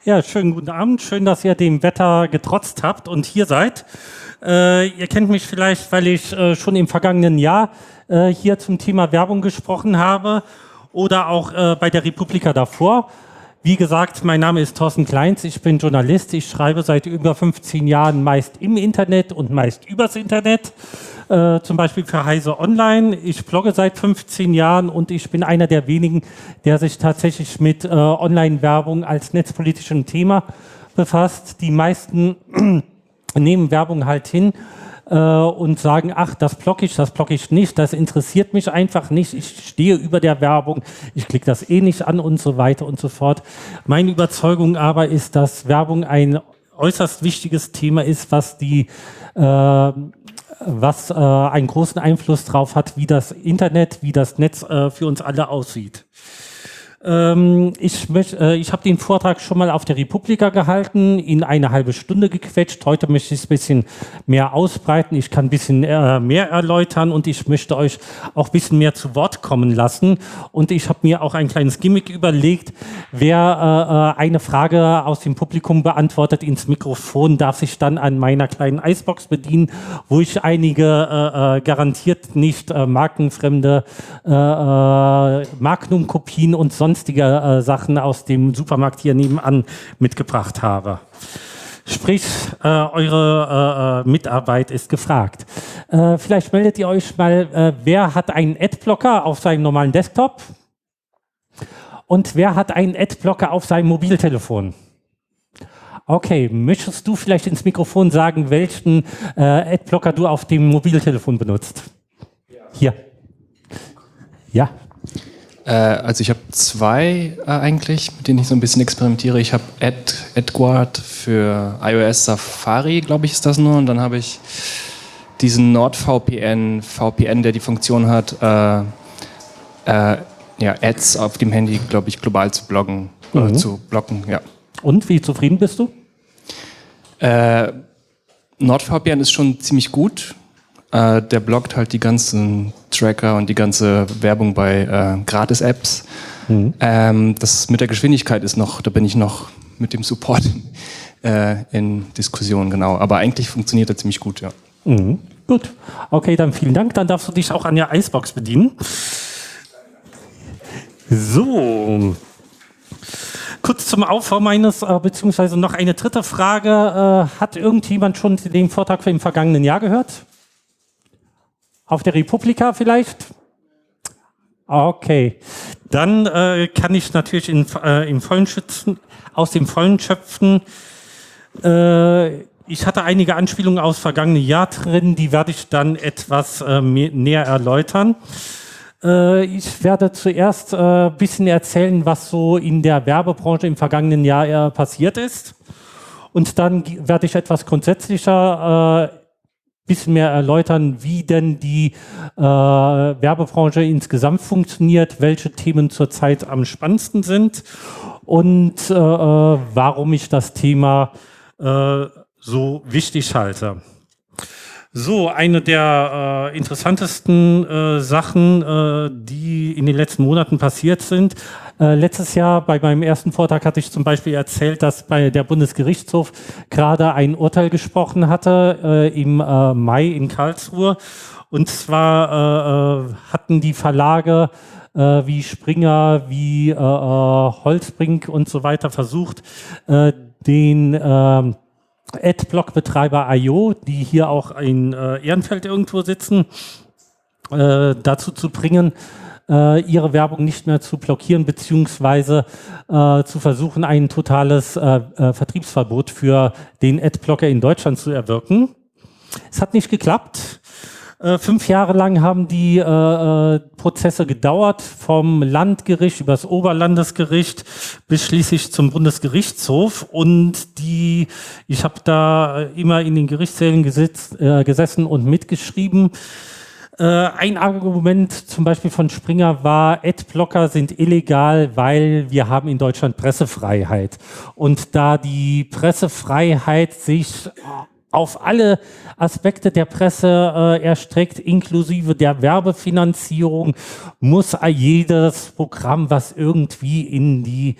Ja, schönen guten Abend. Schön, dass ihr dem Wetter getrotzt habt und hier seid. Ihr kennt mich vielleicht, weil ich schon im vergangenen Jahr hier zum Thema Werbung gesprochen habe oder auch bei der Republika davor. Wie gesagt, mein Name ist Thorsten Kleins, ich bin Journalist. Ich schreibe seit über 15 Jahren meist im Internet und meist übers Internet. Zum Beispiel für Heise Online. Ich blogge seit 15 Jahren und ich bin einer der wenigen, der sich tatsächlich mit Online-Werbung als netzpolitischem Thema befasst. Die meisten nehmen Werbung halt hin und sagen, ach, das blogge ich nicht, das interessiert mich einfach nicht, ich stehe über der Werbung, ich klicke das eh nicht an und so weiter und so fort. Meine Überzeugung aber ist, dass Werbung ein äußerst wichtiges Thema ist, was einen großen Einfluss darauf hat, wie das Internet, wie das Netz für uns alle aussieht. Ich habe den Vortrag schon mal auf der Republika gehalten, in eine halbe Stunde gequetscht. Heute möchte ich es ein bisschen mehr ausbreiten. Ich kann ein bisschen mehr erläutern und ich möchte euch auch ein bisschen mehr zu Wort kommen lassen. Und ich habe mir auch ein kleines Gimmick überlegt. Wer eine Frage aus dem Publikum beantwortet ins Mikrofon, darf sich dann an meiner kleinen Icebox bedienen, wo ich einige garantiert nicht markenfremde Magnum-Kopien und sonstige Sachen aus dem Supermarkt hier nebenan mitgebracht habe. Sprich, eure Mitarbeit ist gefragt. Vielleicht meldet ihr euch mal, wer hat einen Adblocker auf seinem normalen Desktop? Und wer hat einen Adblocker auf seinem Mobiltelefon? Okay, möchtest du vielleicht ins Mikrofon sagen, welchen Adblocker du auf dem Mobiltelefon benutzt? Ja. Hier. Ja. Also ich habe zwei eigentlich, mit denen ich so ein bisschen experimentiere. Ich habe AdGuard für iOS Safari, glaube ich, ist das nur. Und dann habe ich diesen NordVPN, der die Funktion hat, Ads auf dem Handy, glaube ich, global zu bloggen, zu blocken. Ja. Und wie zufrieden bist du? NordVPN ist schon ziemlich gut. Der blockt halt die ganzen Tracker und die ganze Werbung bei Gratis-Apps. Das mit der Geschwindigkeit ist noch, da bin ich noch mit dem Support in Diskussion, genau. Aber eigentlich funktioniert er ziemlich gut, ja. Gut, okay, dann vielen Dank. Dann darfst du dich auch an der Icebox bedienen. So. Kurz zum Aufbau meines, beziehungsweise noch eine dritte Frage. Hat irgendjemand schon den Vortrag im vergangenen Jahr gehört? Auf der Republika vielleicht? Okay, dann kann ich natürlich aus dem Vollen schöpfen. Ich hatte einige Anspielungen aus vergangenen Jahr drin, die werde ich dann etwas näher erläutern. Ich werde zuerst ein bisschen erzählen, was so in der Werbebranche im vergangenen Jahr passiert ist. Und dann werde ich etwas grundsätzlicher bisschen mehr erläutern, wie denn die Werbebranche insgesamt funktioniert, welche Themen zurzeit am spannendsten sind und warum ich das Thema so wichtig halte. So, eine der interessantesten Sachen, die in den letzten Monaten passiert sind. Letztes Jahr bei meinem ersten Vortrag hatte ich zum Beispiel erzählt, dass bei der Bundesgerichtshof gerade ein Urteil gesprochen hatte im Mai in Karlsruhe. Und zwar hatten die Verlage wie Springer, wie Holzbrink und so weiter versucht, den Adblock-Betreiber IO, die hier auch in Ehrenfeld irgendwo sitzen, dazu zu bringen, ihre Werbung nicht mehr zu blockieren, beziehungsweise zu versuchen, ein totales Vertriebsverbot für den Adblocker in Deutschland zu erwirken. Es hat nicht geklappt. 5 Jahre lang haben die Prozesse gedauert, vom Landgericht über das Oberlandesgericht bis schließlich zum Bundesgerichtshof. Und ich habe da immer in den Gerichtssälen gesessen und mitgeschrieben. Ein Argument zum Beispiel von Springer war, Adblocker sind illegal, weil wir haben in Deutschland Pressefreiheit. Und da die Pressefreiheit sich auf alle Aspekte der Presse erstreckt, inklusive der Werbefinanzierung, muss jedes Programm, was irgendwie in die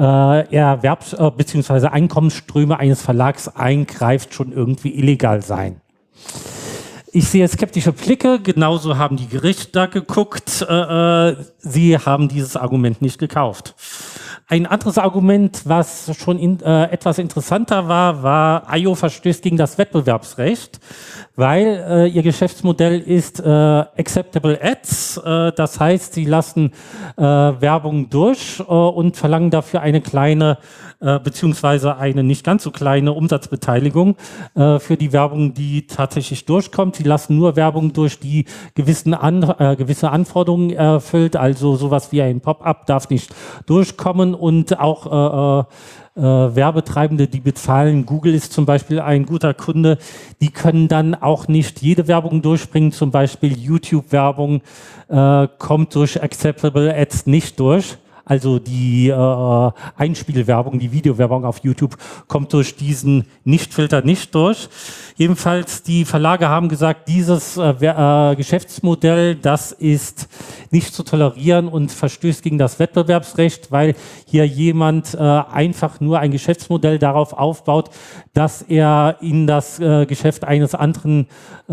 bzw. Einkommensströme eines Verlags eingreift, schon irgendwie illegal sein. Ich sehe skeptische Blicke, genauso haben die Gerichte da geguckt, sie haben dieses Argument nicht gekauft. Ein anderes Argument, was schon etwas interessanter war, IO verstößt gegen das Wettbewerbsrecht, weil ihr Geschäftsmodell ist Acceptable Ads, das heißt, sie lassen Werbung durch und verlangen dafür eine kleine beziehungsweise eine nicht ganz so kleine Umsatzbeteiligung für die Werbung, die tatsächlich durchkommt. Sie lassen nur Werbung durch, die gewisse Anforderungen erfüllt, also sowas wie ein Pop-up darf nicht durchkommen und auch Werbetreibende, die bezahlen. Google ist zum Beispiel ein guter Kunde. Die können dann auch nicht jede Werbung durchbringen. Zum Beispiel YouTube-Werbung kommt durch Acceptable Ads nicht durch. Also die Einspielwerbung, die Videowerbung auf YouTube kommt durch diesen Nichtfilter nicht durch. Jedenfalls, die Verlage haben gesagt, dieses Geschäftsmodell, das ist nicht zu tolerieren und verstößt gegen das Wettbewerbsrecht, weil hier jemand einfach nur ein Geschäftsmodell darauf aufbaut, dass er in das Geschäft eines anderen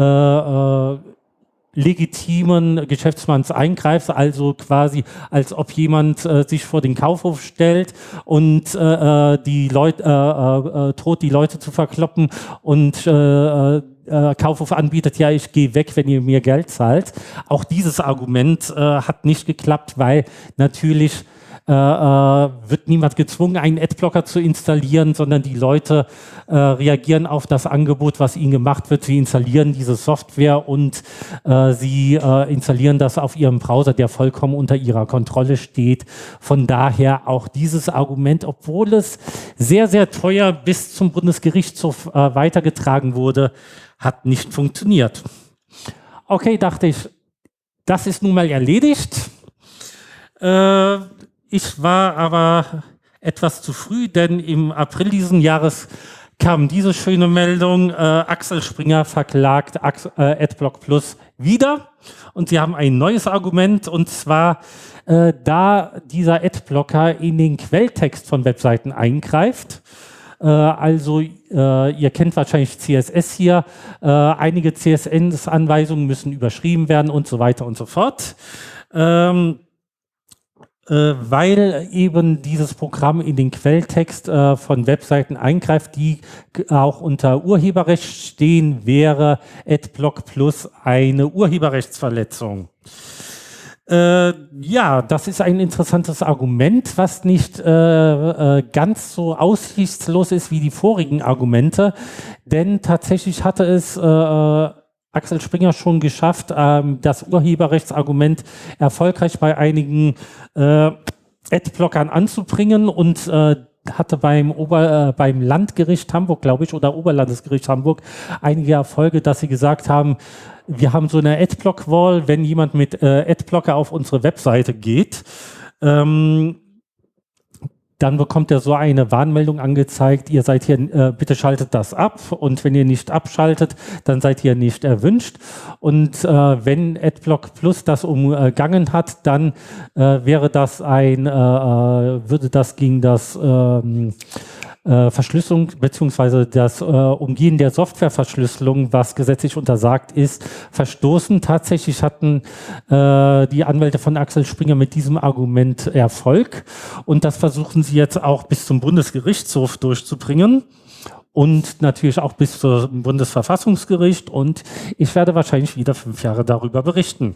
legitimen Geschäftsmanns eingreift, also quasi als ob jemand sich vor den Kaufhof stellt und droht die Leute zu verkloppen und Kaufhof anbietet, ja, ich gehe weg, wenn ihr mir Geld zahlt. Auch dieses Argument hat nicht geklappt, weil natürlich wird niemand gezwungen, einen Adblocker zu installieren, sondern die Leute reagieren auf das Angebot, was ihnen gemacht wird. Sie installieren diese Software und sie installieren das auf ihrem Browser, der vollkommen unter ihrer Kontrolle steht. Von daher auch dieses Argument, obwohl es sehr, sehr teuer bis zum Bundesgerichtshof weitergetragen wurde, hat nicht funktioniert. Okay, dachte ich, das ist nun mal erledigt. Ich war aber etwas zu früh, denn im April diesen Jahres kam diese schöne Meldung, Axel Springer verklagt Adblock Plus wieder und sie haben ein neues Argument und zwar, da dieser Adblocker in den Quelltext von Webseiten eingreift. Also ihr kennt wahrscheinlich CSS hier, einige CSS-Anweisungen müssen überschrieben werden und so weiter und so fort. Weil eben dieses Programm in den Quelltext von Webseiten eingreift, die auch unter Urheberrecht stehen, wäre Adblock Plus eine Urheberrechtsverletzung. Ja, das ist ein interessantes Argument, was nicht ganz so aussichtslos ist wie die vorigen Argumente, denn tatsächlich hatte es Axel Springer schon geschafft, das Urheberrechtsargument erfolgreich bei einigen Adblockern anzubringen und hatte beim Landgericht Hamburg, glaube ich, oder Oberlandesgericht Hamburg einige Erfolge, dass sie gesagt haben, wir haben so eine Adblock-Wall, wenn jemand mit Adblocker auf unsere Webseite geht, dann bekommt er so eine Warnmeldung angezeigt, ihr seid hier, bitte schaltet das ab und wenn ihr nicht abschaltet, dann seid ihr nicht erwünscht und wenn Adblock Plus das umgangen hat, dann wäre das würde das gegen das Verschlüsselung bzw. das Umgehen der Softwareverschlüsselung, was gesetzlich untersagt ist, verstoßen. Tatsächlich hatten die Anwälte von Axel Springer mit diesem Argument Erfolg und das versuchen sie jetzt auch bis zum Bundesgerichtshof durchzubringen und natürlich auch bis zum Bundesverfassungsgericht und ich werde wahrscheinlich wieder 5 Jahre darüber berichten.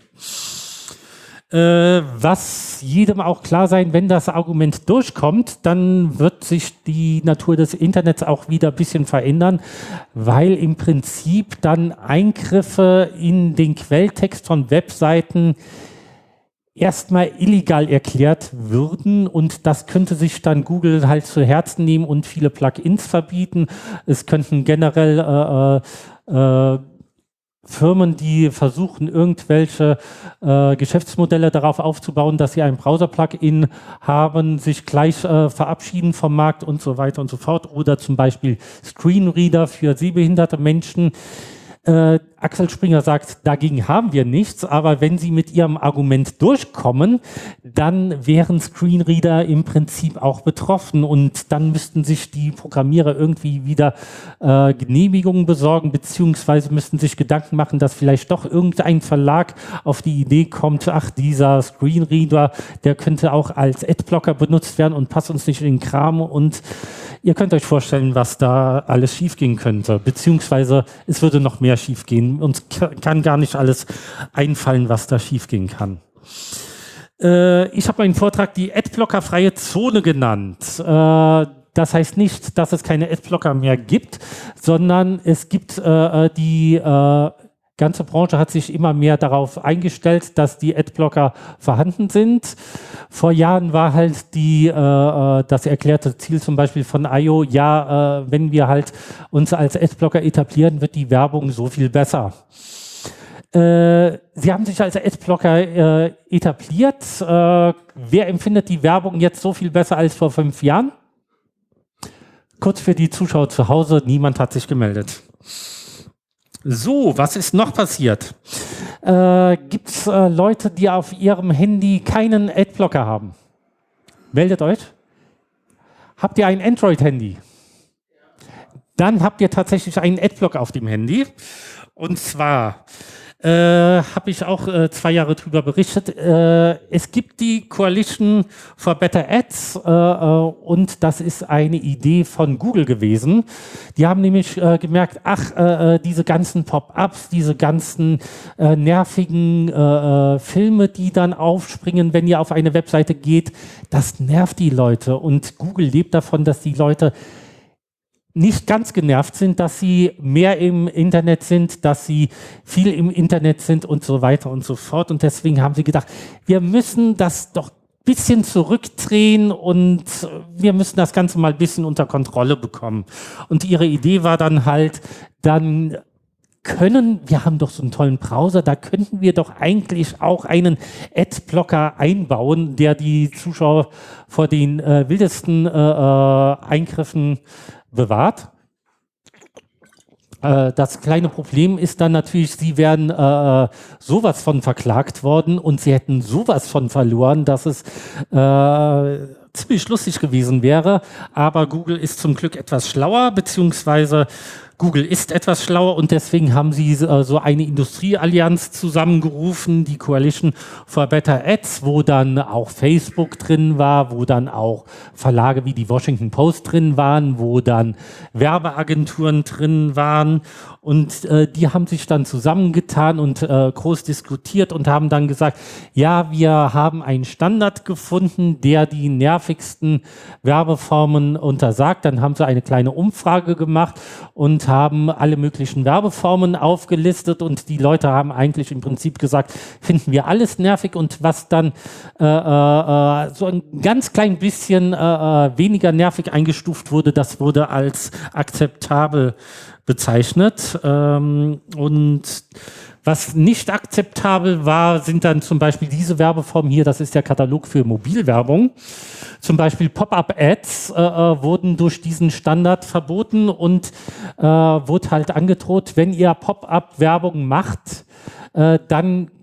Was jedem auch klar sein, wenn das Argument durchkommt, dann wird sich die Natur des Internets auch wieder ein bisschen verändern, weil im Prinzip dann Eingriffe in den Quelltext von Webseiten erstmal illegal erklärt würden und das könnte sich dann Google halt zu Herzen nehmen und viele Plugins verbieten. Es könnten generell Firmen, die versuchen, irgendwelche Geschäftsmodelle darauf aufzubauen, dass sie ein Browser-Plugin haben, sich gleich verabschieden vom Markt und so weiter und so fort. Oder zum Beispiel Screenreader für sehbehinderte Menschen. Axel Springer sagt, dagegen haben wir nichts, aber wenn Sie mit Ihrem Argument durchkommen, dann wären Screenreader im Prinzip auch betroffen und dann müssten sich die Programmierer irgendwie wieder Genehmigungen besorgen, beziehungsweise müssten sich Gedanken machen, dass vielleicht doch irgendein Verlag auf die Idee kommt, ach, dieser Screenreader, der könnte auch als Adblocker benutzt werden und passt uns nicht in den Kram, und ihr könnt euch vorstellen, was da alles schiefgehen könnte, beziehungsweise es würde noch mehr schiefgehen. Uns kann gar nicht alles einfallen, was da schiefgehen kann. Ich habe meinen Vortrag die Adblocker-freie Zone genannt. Das heißt nicht, dass es keine Adblocker mehr gibt, sondern es gibt die ganze Branche hat sich immer mehr darauf eingestellt, dass die Adblocker vorhanden sind. Vor Jahren war halt das erklärte Ziel zum Beispiel von IO, ja, wenn wir halt uns als Adblocker etablieren, wird die Werbung so viel besser. Sie haben sich als Adblocker etabliert. Wer empfindet die Werbung jetzt so viel besser als vor 5 Jahren? Kurz für die Zuschauer zu Hause, niemand hat sich gemeldet. So, was ist noch passiert? Gibt es Leute, die auf ihrem Handy keinen Adblocker haben? Meldet euch. Habt ihr ein Android-Handy? Dann habt ihr tatsächlich einen Adblocker auf dem Handy. Und zwar habe ich auch 2 Jahre drüber berichtet. Es gibt die Coalition for Better Ads und das ist eine Idee von Google gewesen. Die haben nämlich gemerkt, ach, diese ganzen Pop-ups, diese ganzen nervigen Filme, die dann aufspringen, wenn ihr auf eine Webseite geht, das nervt die Leute. Und Google lebt davon, dass die Leute nicht ganz genervt sind, dass sie mehr im Internet sind, dass sie viel im Internet sind und so weiter und so fort. Und deswegen haben sie gedacht, wir müssen das doch ein bisschen zurückdrehen und wir müssen das Ganze mal ein bisschen unter Kontrolle bekommen. Und ihre Idee war dann halt, wir haben doch so einen tollen Browser, da könnten wir doch eigentlich auch einen Adblocker einbauen, der die Zuschauer vor den wildesten Eingriffen bewahrt. Das kleine Problem ist dann natürlich, sie wären sowas von verklagt worden und sie hätten sowas von verloren, dass es ziemlich lustig gewesen wäre. Aber Google ist zum Glück etwas schlauer, beziehungsweise Google ist etwas schlauer und deswegen haben sie so eine Industrieallianz zusammengerufen, die Coalition for Better Ads, wo dann auch Facebook drin war, wo dann auch Verlage wie die Washington Post drin waren, wo dann Werbeagenturen drin waren und die haben sich dann zusammengetan und groß diskutiert und haben dann gesagt, ja, wir haben einen Standard gefunden, der die nervigsten Werbeformen untersagt. Dann haben sie eine kleine Umfrage gemacht und haben alle möglichen Werbeformen aufgelistet und die Leute haben eigentlich im Prinzip gesagt, finden wir alles nervig, und was dann so ein ganz klein bisschen weniger nervig eingestuft wurde, das wurde als akzeptabel bezeichnet. Und was nicht akzeptabel war, sind dann zum Beispiel diese Werbeformen hier, das ist der Katalog für Mobilwerbung. Zum Beispiel Pop-up-Ads wurden durch diesen Standard verboten und wurde halt angedroht, wenn ihr Pop-up-Werbung macht, dann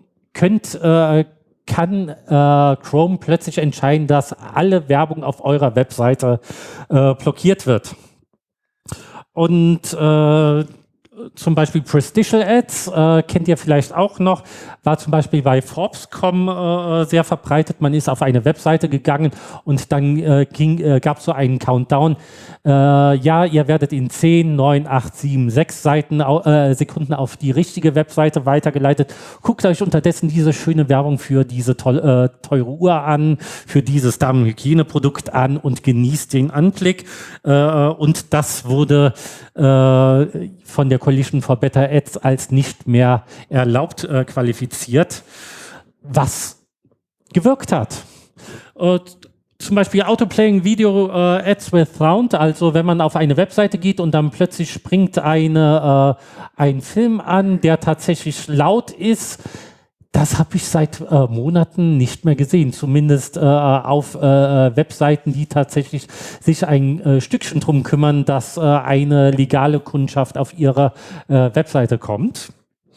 kann Chrome plötzlich entscheiden, dass alle Werbung auf eurer Webseite blockiert wird. Und zum Beispiel Prestigial Ads, kennt ihr vielleicht auch noch, war zum Beispiel bei Forbes.com sehr verbreitet. Man ist auf eine Webseite gegangen und dann gab es so einen Countdown. Ja, ihr werdet in 10, 9, 8, 7, 6 Sekunden auf die Webseite weitergeleitet. Guckt euch unterdessen diese schöne Werbung für diese teure Uhr an, für dieses Damenhygieneprodukt an und genießt den Anblick. Und das wurde von der Coalition for Better Ads als nicht mehr erlaubt qualifiziert, was gewirkt hat. zum Beispiel Autoplaying Video Ads with Sound, also wenn man auf eine Webseite geht und dann plötzlich springt ein Film an, der tatsächlich laut ist. Das habe ich seit Monaten nicht mehr gesehen, zumindest auf Webseiten, die tatsächlich sich ein Stückchen drum kümmern, dass eine legale Kundschaft auf ihre Webseite kommt.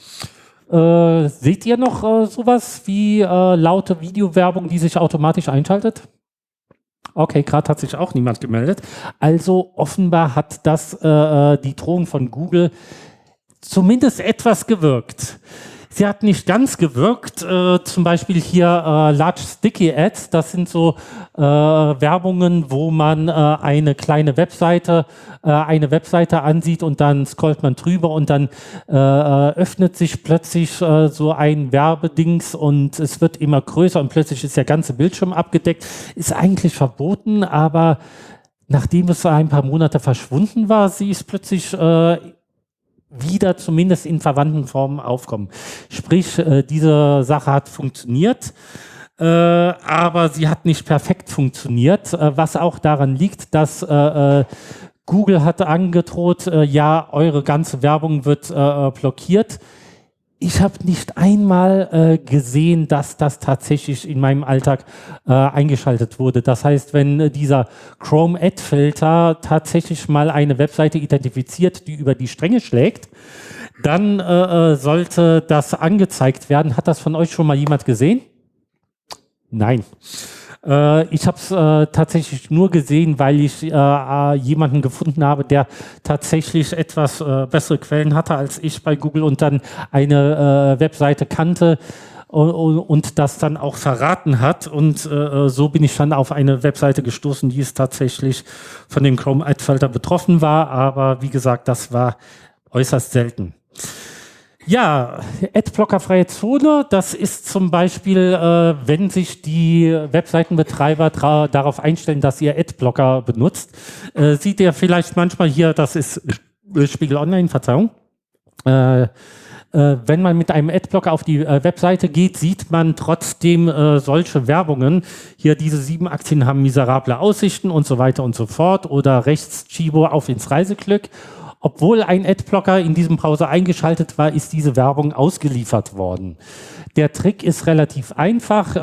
Seht ihr noch sowas wie laute Videowerbung, die sich automatisch einschaltet? Okay, gerade hat sich auch niemand gemeldet. Also offenbar hat das die Drohung von Google zumindest etwas gewirkt. Sie hat nicht ganz gewirkt, zum Beispiel hier Large Sticky Ads, das sind so Werbungen, wo man eine Webseite ansieht und dann scrollt man drüber und dann öffnet sich plötzlich so ein Werbedings und es wird immer größer und plötzlich ist der ganze Bildschirm abgedeckt. Ist eigentlich verboten, aber nachdem es ein paar Monate verschwunden war, sie ist plötzlich wieder zumindest in verwandten Formen aufkommen. Sprich, diese Sache hat funktioniert, aber sie hat nicht perfekt funktioniert, was auch daran liegt, dass Google hat angedroht, ja, eure ganze Werbung wird blockiert. Ich habe nicht einmal gesehen, dass das tatsächlich in meinem Alltag eingeschaltet wurde. Das heißt, wenn dieser Chrome Ad Filter tatsächlich mal eine Webseite identifiziert, die über die Stränge schlägt, dann sollte das angezeigt werden. Hat das von euch schon mal jemand gesehen? Nein. Ich habe es tatsächlich nur gesehen, weil ich jemanden gefunden habe, der tatsächlich etwas bessere Quellen hatte als ich bei Google und dann eine Webseite kannte und das dann auch verraten hat. Und so bin ich dann auf eine Webseite gestoßen, die es tatsächlich von dem Chrome Ad Filter betroffen war. Aber wie gesagt, das war äußerst selten. Ja, Adblocker-freie Zone, das ist zum Beispiel, wenn sich die Webseitenbetreiber darauf einstellen, dass ihr Adblocker benutzt. Seht ihr vielleicht manchmal hier, das ist Spiegel Online, Verzeihung. Wenn man mit einem Adblocker auf die Webseite geht, sieht man trotzdem solche Werbungen. Hier, diese 7 Aktien haben miserable Aussichten und so weiter und so fort. Oder rechts Chibo auf ins Reiseglück. Obwohl ein Adblocker in diesem Browser eingeschaltet war, ist diese Werbung ausgeliefert worden. Der Trick ist relativ einfach,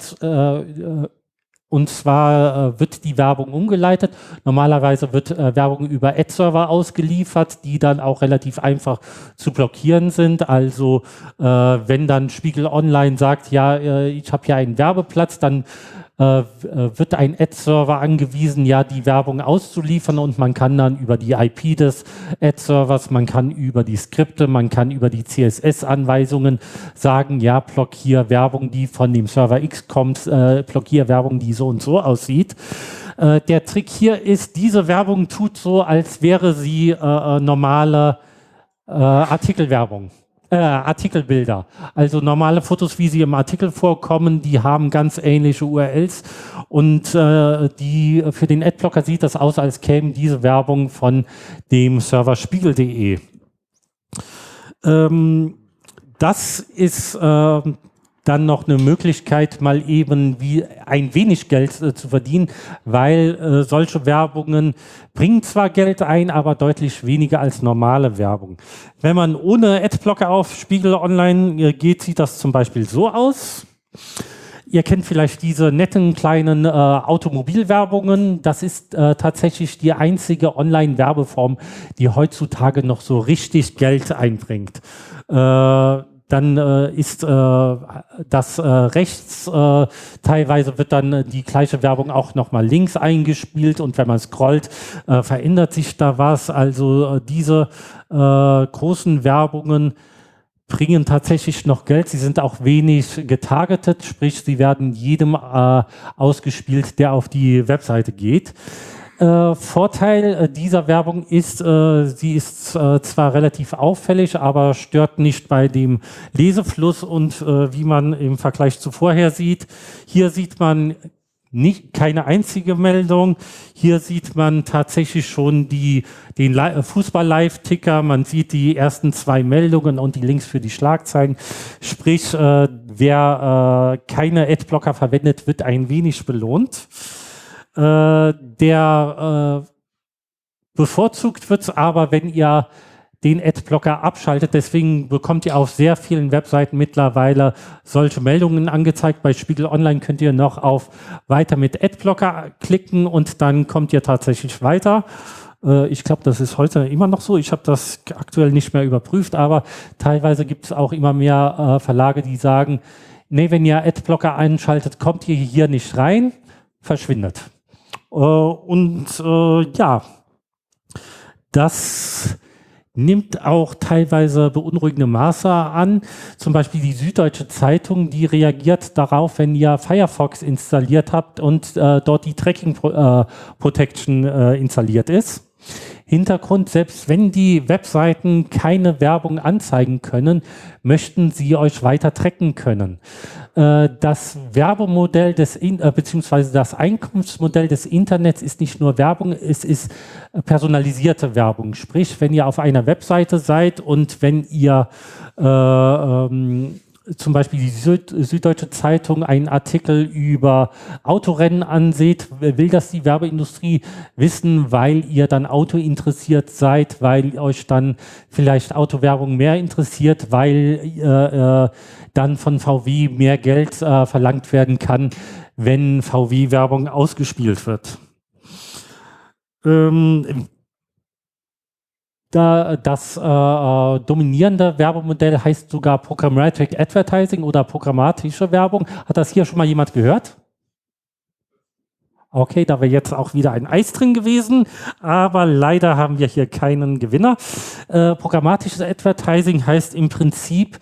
und zwar wird die Werbung umgeleitet. Normalerweise wird Werbung über Ad-Server ausgeliefert, die dann auch relativ einfach zu blockieren sind. Also wenn dann Spiegel Online sagt, ja, ich habe hier einen Werbeplatz, dann wird ein Ad-Server angewiesen, ja, die Werbung auszuliefern und man kann dann über die IP des Ad-Servers, man kann über die Skripte, man kann über die CSS-Anweisungen sagen, ja, blockier Werbung, die von dem Server X kommt, blockier Werbung, die so und so aussieht. Der Trick hier ist, diese Werbung tut so, als wäre sie normale Artikelwerbung. Artikelbilder. Also normale Fotos, wie sie im Artikel vorkommen, die haben ganz ähnliche URLs und die für den Adblocker sieht das aus, als käme diese Werbung von dem Server spiegel.de. Das ist dann noch eine Möglichkeit, mal eben wie ein wenig Geld zu verdienen, weil solche Werbungen bringen zwar Geld ein, aber deutlich weniger als normale Werbung. Wenn man ohne Adblocker auf Spiegel Online geht, sieht das zum Beispiel so aus. Ihr kennt vielleicht diese netten kleinen Automobilwerbungen. Das ist tatsächlich die einzige Online-Werbeform, die heutzutage noch so richtig Geld einbringt. Dann ist das rechts, teilweise wird dann die gleiche Werbung auch nochmal links eingespielt und wenn man scrollt, verändert sich da was. Also diese großen Werbungen bringen tatsächlich noch Geld. Sie sind auch wenig getargetet, sprich sie werden jedem ausgespielt, der auf die Webseite geht. Vorteil dieser Werbung ist, sie ist zwar relativ auffällig, aber stört nicht bei dem Lesefluss und wie man im Vergleich zu vorher sieht. Hier sieht man keine einzige Meldung. Hier sieht man tatsächlich schon den Fußball-Live-Ticker. Man sieht die ersten 2 Meldungen und die Links für die Schlagzeilen. Sprich, wer keine Adblocker verwendet, wird ein wenig belohnt. bevorzugt wird es aber, wenn ihr den Adblocker abschaltet. Deswegen bekommt ihr auf sehr vielen Webseiten mittlerweile solche Meldungen angezeigt. Bei Spiegel Online könnt ihr noch auf Weiter mit Adblocker klicken und dann kommt ihr tatsächlich weiter. Ich glaube, das ist heute immer noch so. Ich habe das aktuell nicht mehr überprüft, aber teilweise gibt es auch immer mehr Verlage, die sagen, nee, wenn ihr Adblocker einschaltet, kommt ihr hier nicht rein, verschwindet. Ja, das nimmt auch teilweise beunruhigende Maße an. Zum Beispiel die Süddeutsche Zeitung, die reagiert darauf, wenn ihr Firefox installiert habt und dort die Tracking Protection installiert ist. Hintergrund, selbst wenn die Webseiten keine Werbung anzeigen können, möchten sie euch weiter tracken können. Das Werbemodell beziehungsweise das Einkunftsmodell des Internets ist nicht nur Werbung, es ist personalisierte Werbung. Sprich, wenn ihr auf einer Webseite seid und wenn ihr zum Beispiel die Süddeutsche Zeitung einen Artikel über Autorennen ansieht, will das die Werbeindustrie wissen, weil ihr dann Auto interessiert seid, weil euch dann vielleicht Autowerbung mehr interessiert, weil dann von VW mehr Geld verlangt werden kann, wenn VW-Werbung ausgespielt wird. Das dominierende Werbemodell heißt sogar Programmatic Advertising oder programmatische Werbung. Hat das hier schon mal jemand gehört? Okay, da wäre jetzt auch wieder ein Eis drin gewesen, aber leider haben wir hier keinen Gewinner. Programmatisches Advertising heißt im Prinzip,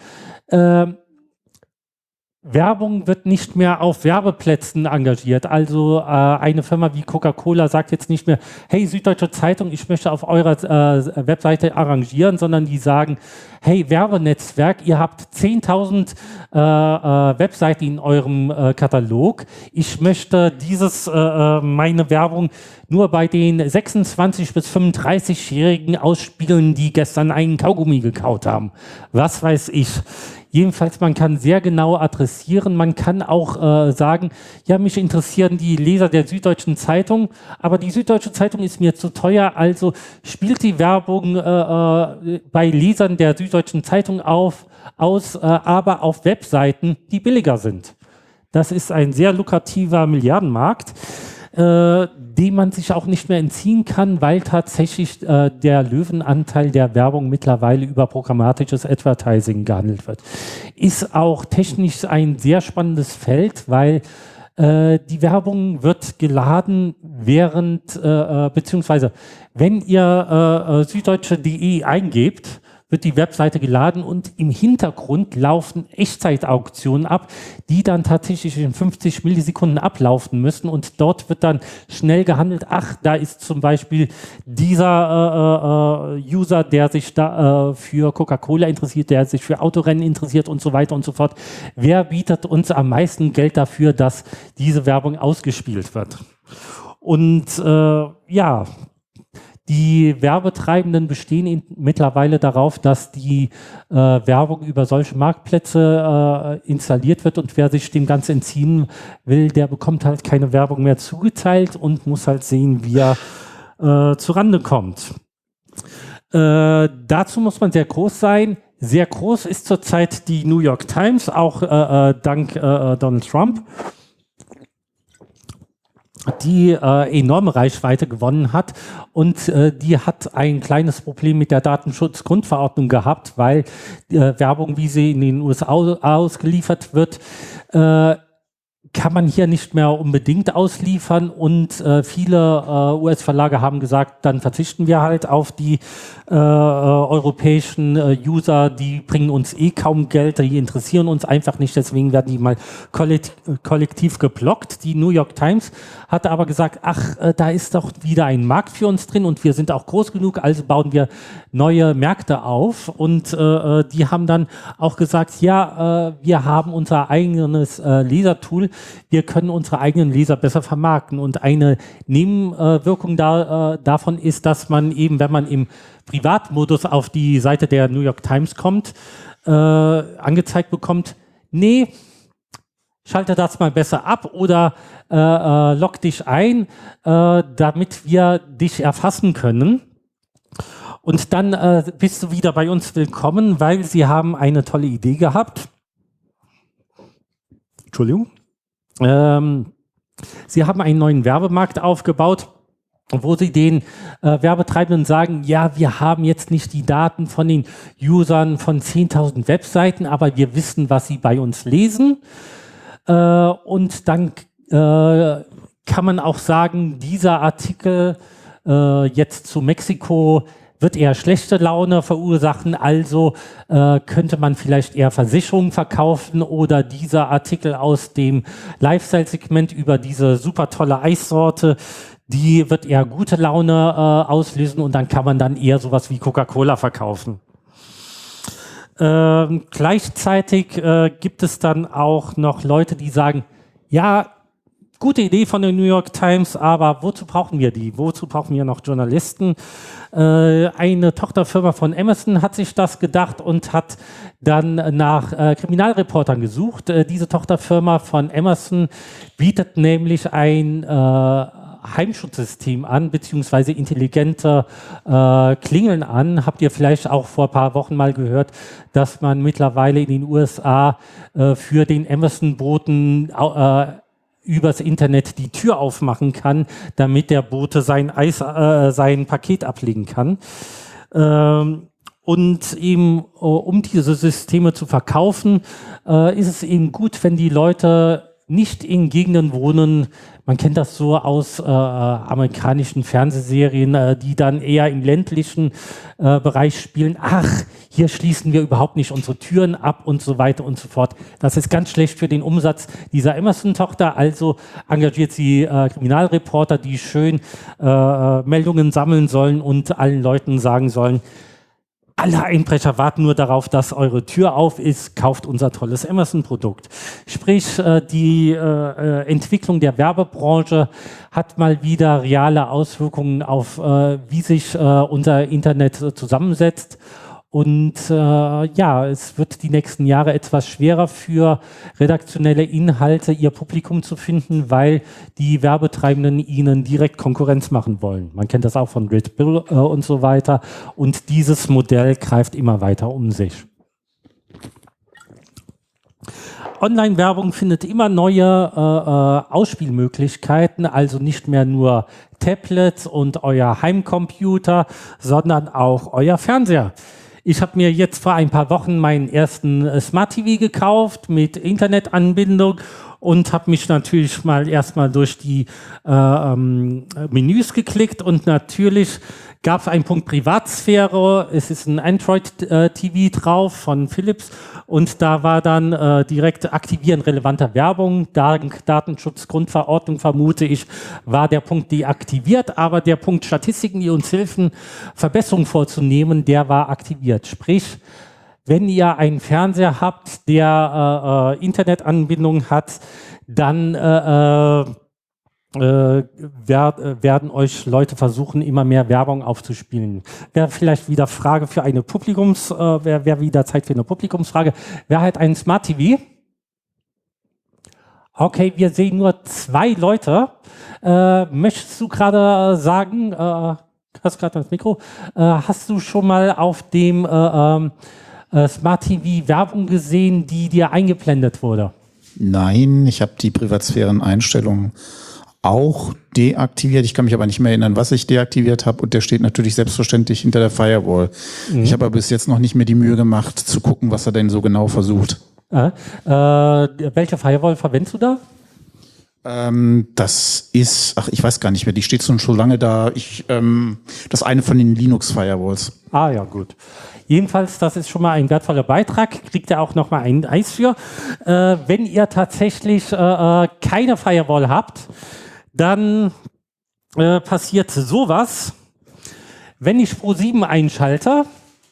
Werbung wird nicht mehr auf Werbeplätzen engagiert. Also eine Firma wie Coca-Cola sagt jetzt nicht mehr, hey Süddeutsche Zeitung, ich möchte auf eurer Webseite arrangieren, sondern die sagen, hey Werbenetzwerk, ihr habt 10.000 Webseiten in eurem Katalog. Ich möchte meine Werbung nur bei den 26- bis 35-Jährigen ausspielen, die gestern einen Kaugummi gekaut haben. Was weiß ich. Jedenfalls, man kann sehr genau adressieren, man kann auch sagen, ja, mich interessieren die Leser der Süddeutschen Zeitung, aber die Süddeutsche Zeitung ist mir zu teuer, also spielt die Werbung bei Lesern der Süddeutschen Zeitung aus, aber auf Webseiten, die billiger sind. Das ist ein sehr lukrativer Milliardenmarkt, dem man sich auch nicht mehr entziehen kann, weil tatsächlich der Löwenanteil der Werbung mittlerweile über programmatisches Advertising gehandelt wird. Ist auch technisch ein sehr spannendes Feld, weil die Werbung wird geladen beziehungsweise wenn ihr süddeutsche.de eingebt, wird die Webseite geladen und im Hintergrund laufen Echtzeitauktionen ab, die dann tatsächlich in 50 Millisekunden ablaufen müssen und dort wird dann schnell gehandelt. Ach, da ist zum Beispiel dieser User, der sich da für Coca-Cola interessiert, der sich für Autorennen interessiert und so weiter und so fort. Wer bietet uns am meisten Geld dafür, dass diese Werbung ausgespielt wird? Und ja, die Werbetreibenden bestehen mittlerweile darauf, dass die Werbung über solche Marktplätze installiert wird und wer sich dem Ganze entziehen will, der bekommt halt keine Werbung mehr zugeteilt und muss halt sehen, wie er zurande kommt. Dazu muss man sehr groß sein. Sehr groß ist zurzeit die New York Times, auch dank Donald Trump, die enorme Reichweite gewonnen hat und die hat ein kleines Problem mit der Datenschutzgrundverordnung gehabt, weil Werbung, wie sie in den USA ausgeliefert wird, kann man hier nicht mehr unbedingt ausliefern und viele US-Verlage haben gesagt, dann verzichten wir halt auf die europäischen User, die bringen uns eh kaum Geld, die interessieren uns einfach nicht, deswegen werden die mal kollektiv geblockt. Die New York Times hatte aber gesagt, ach, da ist doch wieder ein Markt für uns drin und wir sind auch groß genug, also bauen wir neue Märkte auf und die haben dann auch gesagt, ja, wir haben unser eigenes Lesertool, wir können unsere eigenen Leser besser vermarkten und eine Nebenwirkung davon ist, dass man eben, wenn man im Privatmodus auf die Seite der New York Times kommt, angezeigt bekommt, nee, schalte das mal besser ab oder log dich ein, damit wir dich erfassen können. Und dann bist du wieder bei uns willkommen, weil sie haben eine tolle Idee gehabt. Entschuldigung. Sie haben einen neuen Werbemarkt aufgebaut, wo sie den Werbetreibenden sagen, ja, wir haben jetzt nicht die Daten von den Usern von 10.000 Webseiten, aber wir wissen, was sie bei uns lesen. Und dann kann man auch sagen, dieser Artikel jetzt zu Mexiko wird eher schlechte Laune verursachen, also könnte man vielleicht eher Versicherungen verkaufen oder dieser Artikel aus dem Lifestyle-Segment über diese super tolle Eissorte, die wird eher gute Laune auslösen und dann kann man dann eher sowas wie Coca-Cola verkaufen. Gleichzeitig gibt es dann auch noch Leute, die sagen, ja, gute Idee von der New York Times, aber wozu brauchen wir die? Wozu brauchen wir noch Journalisten? Eine Tochterfirma von Amazon hat sich das gedacht und hat dann nach Kriminalreportern gesucht. Diese Tochterfirma von Amazon bietet nämlich ein Heimschutzsystem an, beziehungsweise intelligente Klingeln an. Habt ihr vielleicht auch vor ein paar Wochen mal gehört, dass man mittlerweile in den USA für den Amazon-Boten übers Internet die Tür aufmachen kann, damit der Bote sein Paket ablegen kann. Und eben, um diese Systeme zu verkaufen, ist es eben gut, wenn die Leute nicht in Gegenden wohnen, man kennt das so aus amerikanischen Fernsehserien, die dann eher im ländlichen Bereich spielen. Ach, hier schließen wir überhaupt nicht unsere Türen ab und so weiter und so fort. Das ist ganz schlecht für den Umsatz dieser Amazon-Tochter. Also engagiert sie Kriminalreporter, die schön Meldungen sammeln sollen und allen Leuten sagen sollen, alle Einbrecher warten nur darauf, dass eure Tür auf ist, kauft unser tolles Amazon-Produkt. Sprich, die Entwicklung der Werbebranche hat mal wieder reale Auswirkungen auf, wie sich unser Internet zusammensetzt. Und ja, es wird die nächsten Jahre etwas schwerer für redaktionelle Inhalte, ihr Publikum zu finden, weil die Werbetreibenden ihnen direkt Konkurrenz machen wollen. Man kennt das auch von Red Bull und so weiter. Und dieses Modell greift immer weiter um sich. Online-Werbung findet immer neue Ausspielmöglichkeiten, also nicht mehr nur Tablets und euer Heimcomputer, sondern auch euer Fernseher. Ich habe mir jetzt vor ein paar Wochen meinen ersten Smart TV gekauft mit Internetanbindung und habe mich natürlich mal erstmal durch die Menüs geklickt und natürlich gab es einen Punkt Privatsphäre. Es ist ein Android-TV drauf von Philips und da war dann direkt Aktivieren relevanter Werbung. Dank Datenschutzgrundverordnung vermute ich, war der Punkt deaktiviert, aber der Punkt Statistiken, die uns helfen, Verbesserungen vorzunehmen, der war aktiviert. Sprich, wenn ihr einen Fernseher habt, der Internetanbindung hat, dann werden euch Leute versuchen, immer mehr Werbung aufzuspielen. Wäre vielleicht wieder Frage für eine wäre wieder Zeit für eine Publikumsfrage. Wer hat einen Smart TV? Okay, wir sehen nur 2 Leute. Möchtest du gerade sagen, hast gerade das Mikro, hast du schon mal auf dem Smart TV Werbung gesehen, die dir eingeblendet wurde? Nein, ich habe die Privatsphären-Einstellungen auch deaktiviert. Ich kann mich aber nicht mehr erinnern, was ich deaktiviert habe. Und der steht natürlich selbstverständlich hinter der Firewall. Ich habe aber bis jetzt noch nicht mehr die Mühe gemacht, zu gucken, was er denn so genau versucht. Welche Firewall verwendest du da? Das ist, ich weiß gar nicht mehr, die steht schon lange da. Das eine von den Linux-Firewalls. Ah ja, gut. Jedenfalls, das ist schon mal ein wertvoller Beitrag, kriegt ihr auch noch mal ein Eis für. Wenn ihr tatsächlich keine Firewall habt, dann passiert sowas. Wenn ich Pro7 einschalte,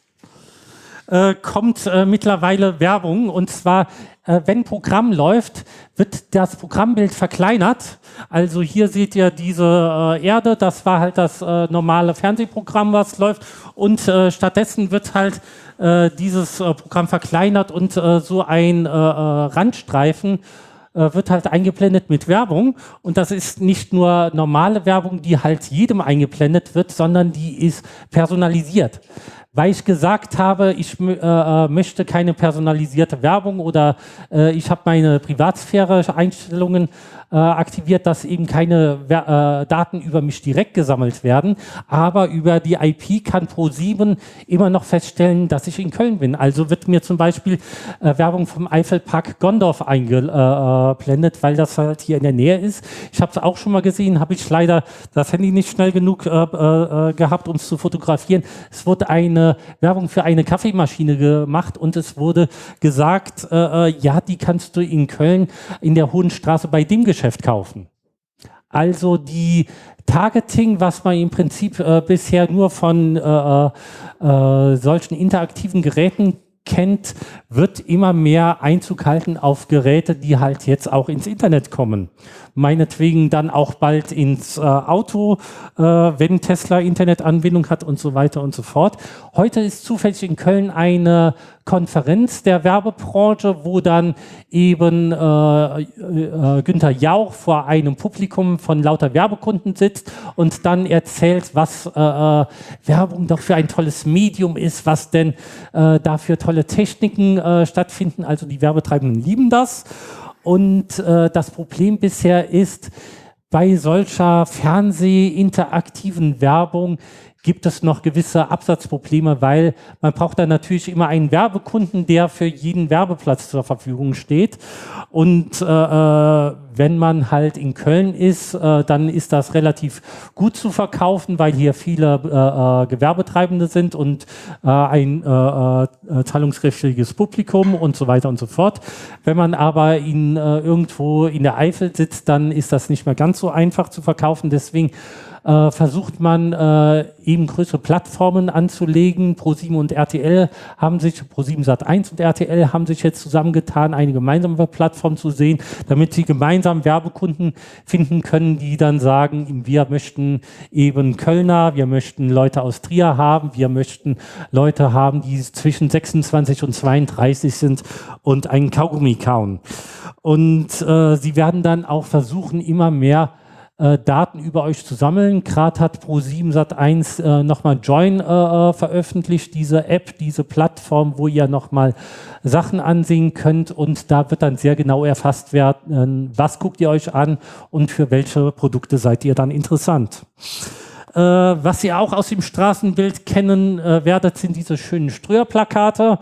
kommt mittlerweile Werbung und zwar, wenn Programm läuft, wird das Programmbild verkleinert. Also hier seht ihr diese Erde, das war halt das normale Fernsehprogramm, was läuft und stattdessen wird halt dieses Programm verkleinert und so ein Randstreifen wird halt eingeblendet mit Werbung und das ist nicht nur normale Werbung, die halt jedem eingeblendet wird, sondern die ist personalisiert. Weil ich gesagt habe, ich möchte keine personalisierte Werbung oder ich habe meine Privatsphäre-Einstellungen aktiviert, dass eben keine Daten über mich direkt gesammelt werden, aber über die IP kann ProSieben immer noch feststellen, dass ich in Köln bin. Also wird mir zum Beispiel Werbung vom Eifelpark Gondorf eingeblendet, weil das halt hier in der Nähe ist. Ich habe es auch schon mal gesehen, habe ich leider das Handy nicht schnell genug gehabt, um es zu fotografieren. Es wurde eine Werbung für eine Kaffeemaschine gemacht und es wurde gesagt, ja, die kannst du in Köln in der Hohen Straße bei dem Geschäft kaufen. Also die Targeting, was man im Prinzip bisher nur von solchen interaktiven Geräten kennt, wird immer mehr Einzug halten auf Geräte, die halt jetzt auch ins Internet kommen. Meinetwegen dann auch bald ins Auto, wenn Tesla Internetanbindung hat und so weiter und so fort. Heute ist zufällig in Köln eine Konferenz der Werbebranche, wo dann eben Günther Jauch vor einem Publikum von lauter Werbekunden sitzt und dann erzählt, was Werbung doch für ein tolles Medium ist, was denn dafür tolle Techniken stattfinden. Also die Werbetreibenden lieben das. Und das Problem bisher ist, bei solcher Fernseh-interaktiven Werbung gibt es noch gewisse Absatzprobleme, weil man braucht dann natürlich immer einen Werbekunden, der für jeden Werbeplatz zur Verfügung steht. Und wenn man halt in Köln ist, dann ist das relativ gut zu verkaufen, weil hier viele Gewerbetreibende sind und ein zahlungskräftiges Publikum und so weiter und so fort. Wenn man aber irgendwo in der Eifel sitzt, dann ist das nicht mehr ganz so einfach zu verkaufen. Deswegen versucht man eben größere Plattformen anzulegen. ProSieben und RTL haben sich, ProSieben Sat.1 und RTL haben sich jetzt zusammengetan, eine gemeinsame Plattform zu sehen, damit sie gemeinsam Werbekunden finden können, die dann sagen, wir möchten eben Kölner, wir möchten Leute aus Trier haben, wir möchten Leute haben, die zwischen 26 und 32 sind und einen Kaugummi kauen. Und sie werden dann auch versuchen, immer mehr Daten über euch zu sammeln. Gerade hat ProSieben Sat.1 nochmal Join veröffentlicht, diese App, diese Plattform, wo ihr nochmal Sachen ansehen könnt und da wird dann sehr genau erfasst werden, was guckt ihr euch an und für welche Produkte seid ihr dann interessant. Was ihr auch aus dem Straßenbild kennen werdet, sind diese schönen Ströer-Plakate.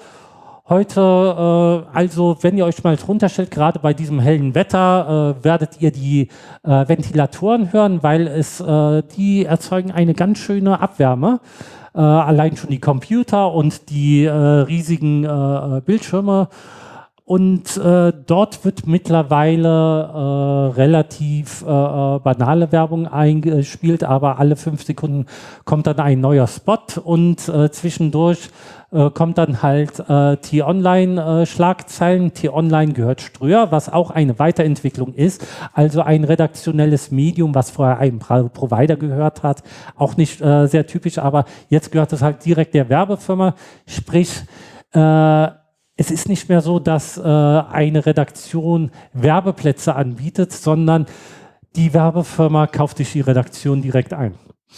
Heute, also wenn ihr euch mal drunter stellt, gerade bei diesem hellen Wetter, werdet ihr die Ventilatoren hören, weil die erzeugen eine ganz schöne Abwärme. Allein schon die Computer und die riesigen Bildschirme. Und dort wird mittlerweile relativ banale Werbung eingespielt, aber alle 5 Sekunden kommt dann ein neuer Spot und zwischendurch kommt dann halt T-Online-Schlagzeilen. T-Online gehört Ströer, was auch eine Weiterentwicklung ist, also ein redaktionelles Medium, was vorher einem Provider gehört hat. Auch nicht sehr typisch, aber jetzt gehört es halt direkt der Werbefirma, sprich es ist nicht mehr so, dass eine Redaktion Werbeplätze anbietet, sondern die Werbefirma kauft sich die Redaktion direkt ein.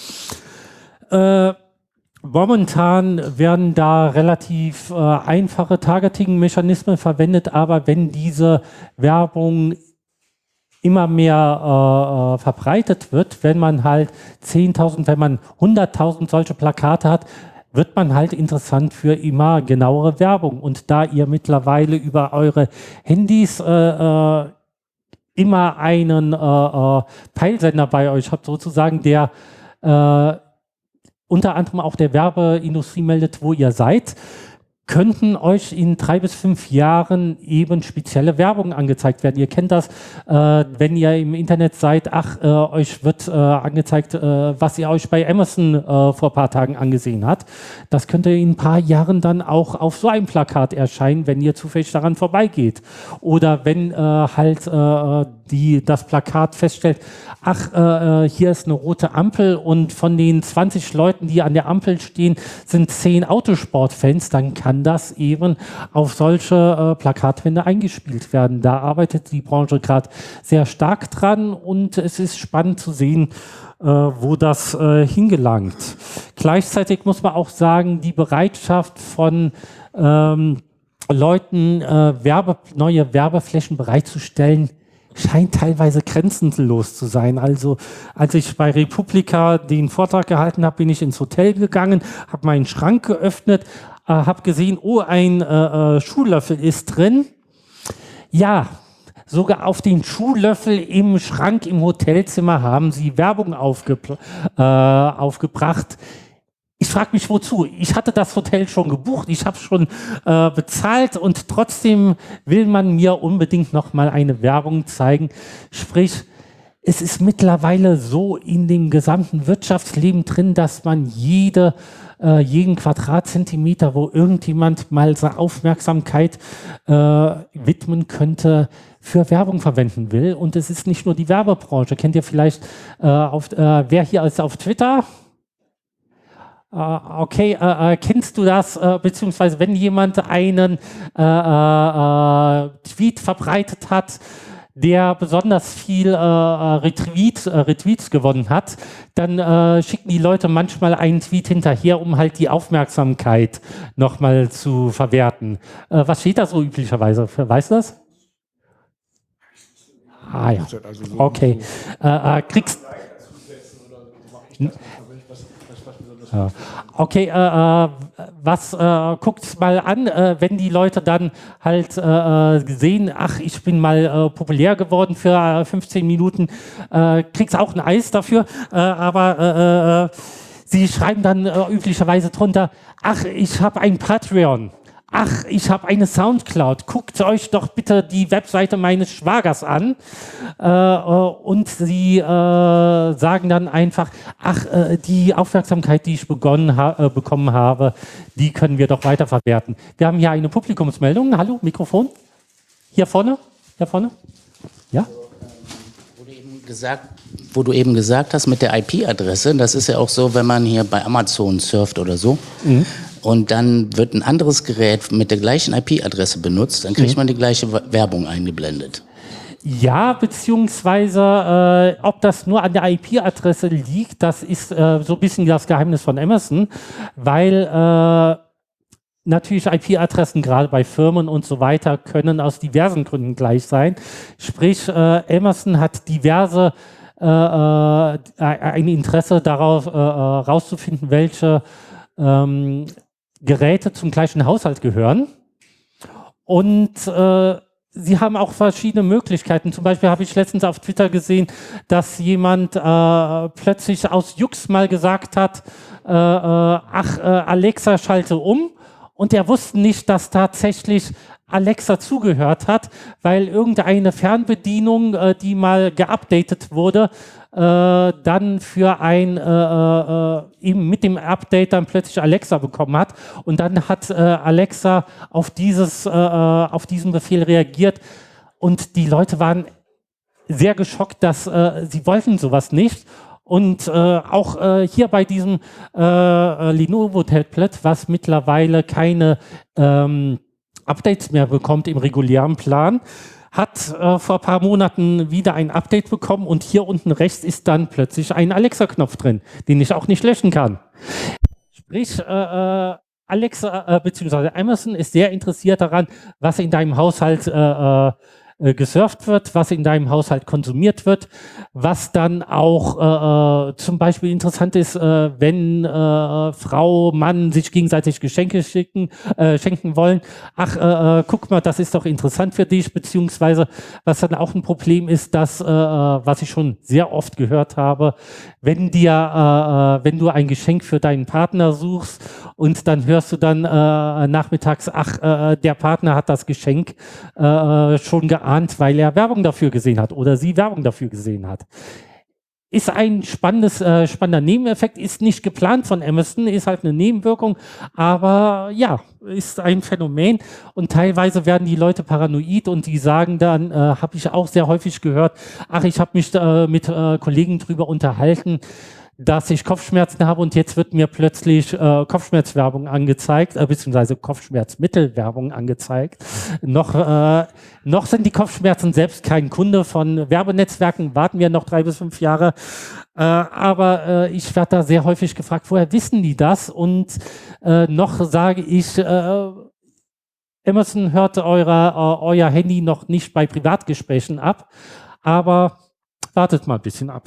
Momentan werden da relativ einfache Targeting-Mechanismen verwendet, aber wenn diese Werbung immer mehr verbreitet wird, wenn man halt 10.000, wenn man 100.000 solche Plakate hat, wird man halt interessant für immer genauere Werbung. Und da ihr mittlerweile über eure Handys immer einen Peilsender bei euch habt, sozusagen, der unter anderem auch der Werbeindustrie meldet, wo ihr seid, könnten euch in 3 bis 5 Jahren eben spezielle Werbung angezeigt werden. Ihr kennt das, wenn ihr im Internet seid, euch wird angezeigt, was ihr euch bei Amazon vor ein paar Tagen angesehen habt. Das könnte in ein paar Jahren dann auch auf so einem Plakat erscheinen, wenn ihr zufällig daran vorbeigeht. Oder wenn das Plakat feststellt, hier ist eine rote Ampel und von den 20 Leuten, die an der Ampel stehen, sind 10 Autosportfans, dann kann kann das eben auf solche Plakatwände eingespielt werden. Da arbeitet die Branche gerade sehr stark dran und es ist spannend zu sehen, wo das hingelangt. Gleichzeitig muss man auch sagen, die Bereitschaft von Leuten, neue Werbeflächen bereitzustellen, scheint teilweise grenzenlos zu sein. Also als ich bei Republika den Vortrag gehalten habe, bin ich ins Hotel gegangen, habe meinen Schrank geöffnet, habe gesehen, oh, ein Schuhlöffel ist drin. Ja, sogar auf den Schuhlöffel im Schrank im Hotelzimmer haben sie Werbung aufgebracht. Ich frage mich, wozu? Ich hatte das Hotel schon gebucht, ich habe schon bezahlt und trotzdem will man mir unbedingt noch mal eine Werbung zeigen. Sprich, es ist mittlerweile so in dem gesamten Wirtschaftsleben drin, dass man jeden Quadratzentimeter, wo irgendjemand mal seine Aufmerksamkeit widmen könnte, für Werbung verwenden will. Und es ist nicht nur die Werbebranche. Kennt ihr vielleicht, wer hier ist auf Twitter? Okay, kennst du das, beziehungsweise wenn jemand einen Tweet verbreitet hat, der besonders viel Retweets gewonnen hat, dann schicken die Leute manchmal einen Tweet hinterher, um halt die Aufmerksamkeit nochmal zu verwerten. Was steht da so üblicherweise? Weißt du das? Ah ja, okay. Kriegst... Okay, guckt's mal an, wenn die Leute dann halt sehen, ach, ich bin mal populär geworden für 15 Minuten, kriegst auch ein Eis dafür, aber sie schreiben dann üblicherweise drunter, ach, ich habe ein Patreon. Ach, ich habe eine Soundcloud. Guckt euch doch bitte die Webseite meines Schwagers an. Und sie sagen dann einfach, ach, die Aufmerksamkeit, die ich bekommen habe, die können wir doch weiterverwerten. Wir haben hier eine Publikumsmeldung. Hallo, Mikrofon. Hier vorne. Hier vorne. Ja? Wo du eben gesagt hast mit der IP-Adresse, das ist ja auch so, wenn man hier bei Amazon surft oder so. Mhm. Und dann wird ein anderes Gerät mit der gleichen IP-Adresse benutzt, dann kriegt man die gleiche Werbung eingeblendet. Ja, beziehungsweise ob das nur an der IP-Adresse liegt, das ist so ein bisschen das Geheimnis von Amazon, weil natürlich IP-Adressen gerade bei Firmen und so weiter können aus diversen Gründen gleich sein. Sprich, Amazon hat diverse ein Interesse darauf, rauszufinden, welche Geräte zum gleichen Haushalt gehören. Und sie haben auch verschiedene Möglichkeiten. Zum Beispiel habe ich letztens auf Twitter gesehen, dass jemand plötzlich aus Jux mal gesagt hat, Alexa, schalte um. Und er wusste nicht, dass tatsächlich Alexa zugehört hat, weil irgendeine Fernbedienung, die mal geupdatet wurde, dann für eben mit dem Update dann plötzlich Alexa bekommen hat. Und dann hat Alexa auf diesen Befehl reagiert. Und die Leute waren sehr geschockt, dass sie wollten sowas nicht. Und auch hier bei diesem Lenovo-Tablet, was mittlerweile keine Updates mehr bekommt im regulären Plan, hat vor ein paar Monaten wieder ein Update bekommen und hier unten rechts ist dann plötzlich ein Alexa-Knopf drin, den ich auch nicht löschen kann. Sprich, Alexa bzw. Amazon ist sehr interessiert daran, was in deinem Haushalt gesurft wird, was in deinem Haushalt konsumiert wird, was dann auch zum Beispiel interessant ist, wenn Frau, Mann sich gegenseitig Geschenke schenken wollen. Ach, guck mal, das ist doch interessant für dich, beziehungsweise was dann auch ein Problem ist, dass, was ich schon sehr oft gehört habe, wenn du ein Geschenk für deinen Partner suchst und dann hörst du dann nachmittags, ach, der Partner hat das Geschenk schon geahnt, weil er Werbung dafür gesehen hat oder sie Werbung dafür gesehen hat. Ist ein spannender Nebeneffekt, ist nicht geplant von Amazon, ist halt eine Nebenwirkung, aber ja, ist ein Phänomen und teilweise werden die Leute paranoid und die sagen dann, habe ich auch sehr häufig gehört, ach, ich habe mich mit Kollegen drüber unterhalten, dass ich Kopfschmerzen habe und jetzt wird mir plötzlich Kopfschmerzwerbung angezeigt, beziehungsweise Kopfschmerzmittelwerbung angezeigt. Noch sind die Kopfschmerzen selbst kein Kunde von Werbenetzwerken, warten wir noch 3 bis 5 Jahre. Aber ich werde da sehr häufig gefragt, woher wissen die das? Und noch sage ich, Amazon hört euer Handy noch nicht bei Privatgesprächen ab, aber wartet mal ein bisschen ab.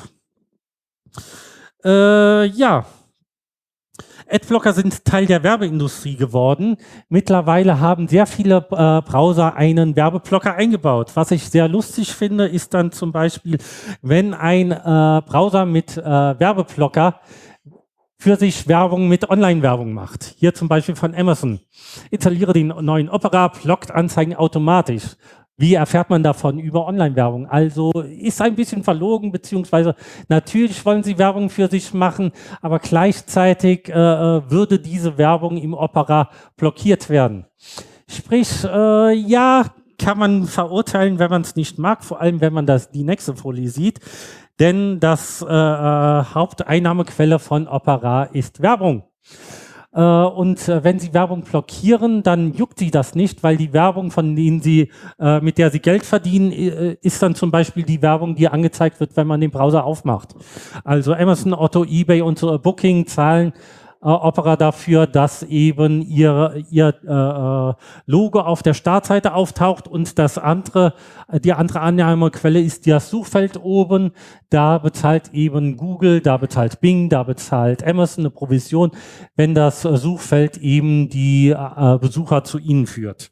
Ja. Adblocker sind Teil der Werbeindustrie geworden. Mittlerweile haben sehr viele Browser einen Werbeblocker eingebaut. Was ich sehr lustig finde, ist dann zum Beispiel, wenn ein Browser mit Werbeblocker für sich Werbung mit Online-Werbung macht. Hier zum Beispiel von Amazon. Installiere den neuen Opera, blockt Anzeigen automatisch. Wie erfährt man davon? Über Online-Werbung. Also ist ein bisschen verlogen, beziehungsweise natürlich wollen sie Werbung für sich machen, aber gleichzeitig würde diese Werbung im Opera blockiert werden. Sprich, ja, kann man verurteilen, wenn man es nicht mag, vor allem wenn man die nächste Folie sieht, denn Haupteinnahmequelle von Opera ist Werbung. Und wenn Sie Werbung blockieren, dann juckt Sie das nicht, weil die Werbung, mit der Sie Geld verdienen, ist dann zum Beispiel die Werbung, die angezeigt wird, wenn man den Browser aufmacht. Also Amazon, Otto, eBay und so Booking zahlen Opera dafür, dass eben ihr Logo auf der Startseite auftaucht und die andere Annahmequelle ist das Suchfeld oben. Da bezahlt eben Google, da bezahlt Bing, da bezahlt Amazon eine Provision, wenn das Suchfeld eben die Besucher zu ihnen führt.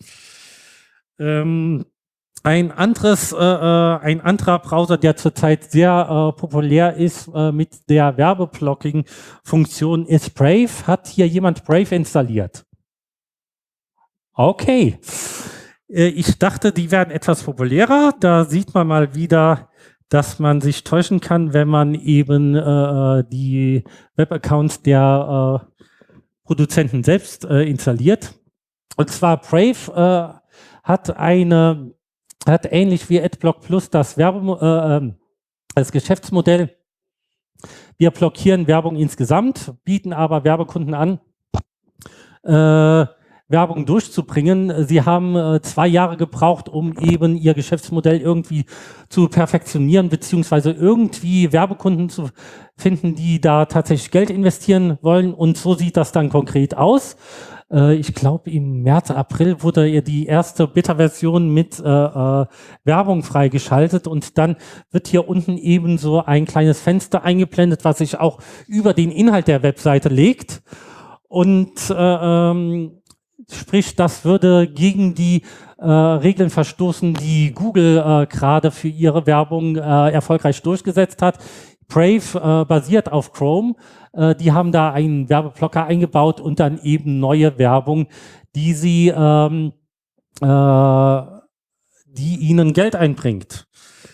Ein anderer Browser, der zurzeit sehr populär ist mit der Werbeblocking-Funktion, ist Brave. Hat hier jemand Brave installiert? Okay. Ich dachte, die werden etwas populärer. Da sieht man mal wieder, dass man sich täuschen kann, wenn man eben die Webaccounts der Produzenten selbst installiert. Und zwar Brave hat ähnlich wie AdBlock Plus das Geschäftsmodell. Wir blockieren Werbung insgesamt, bieten aber Werbekunden an, Werbung durchzubringen. Sie haben 2 Jahre gebraucht, um eben ihr Geschäftsmodell irgendwie zu perfektionieren, beziehungsweise irgendwie Werbekunden zu finden, die da tatsächlich Geld investieren wollen. Und so sieht das dann konkret aus. Ich glaube, im März, April wurde die erste Beta-Version mit Werbung freigeschaltet und dann wird hier unten eben so ein kleines Fenster eingeblendet, was sich auch über den Inhalt der Webseite legt. Und sprich, das würde gegen die Regeln verstoßen, die Google gerade für ihre Werbung erfolgreich durchgesetzt hat. Brave basiert auf Chrome. Die haben da einen Werbeblocker eingebaut und dann eben neue Werbung, die ihnen Geld einbringt.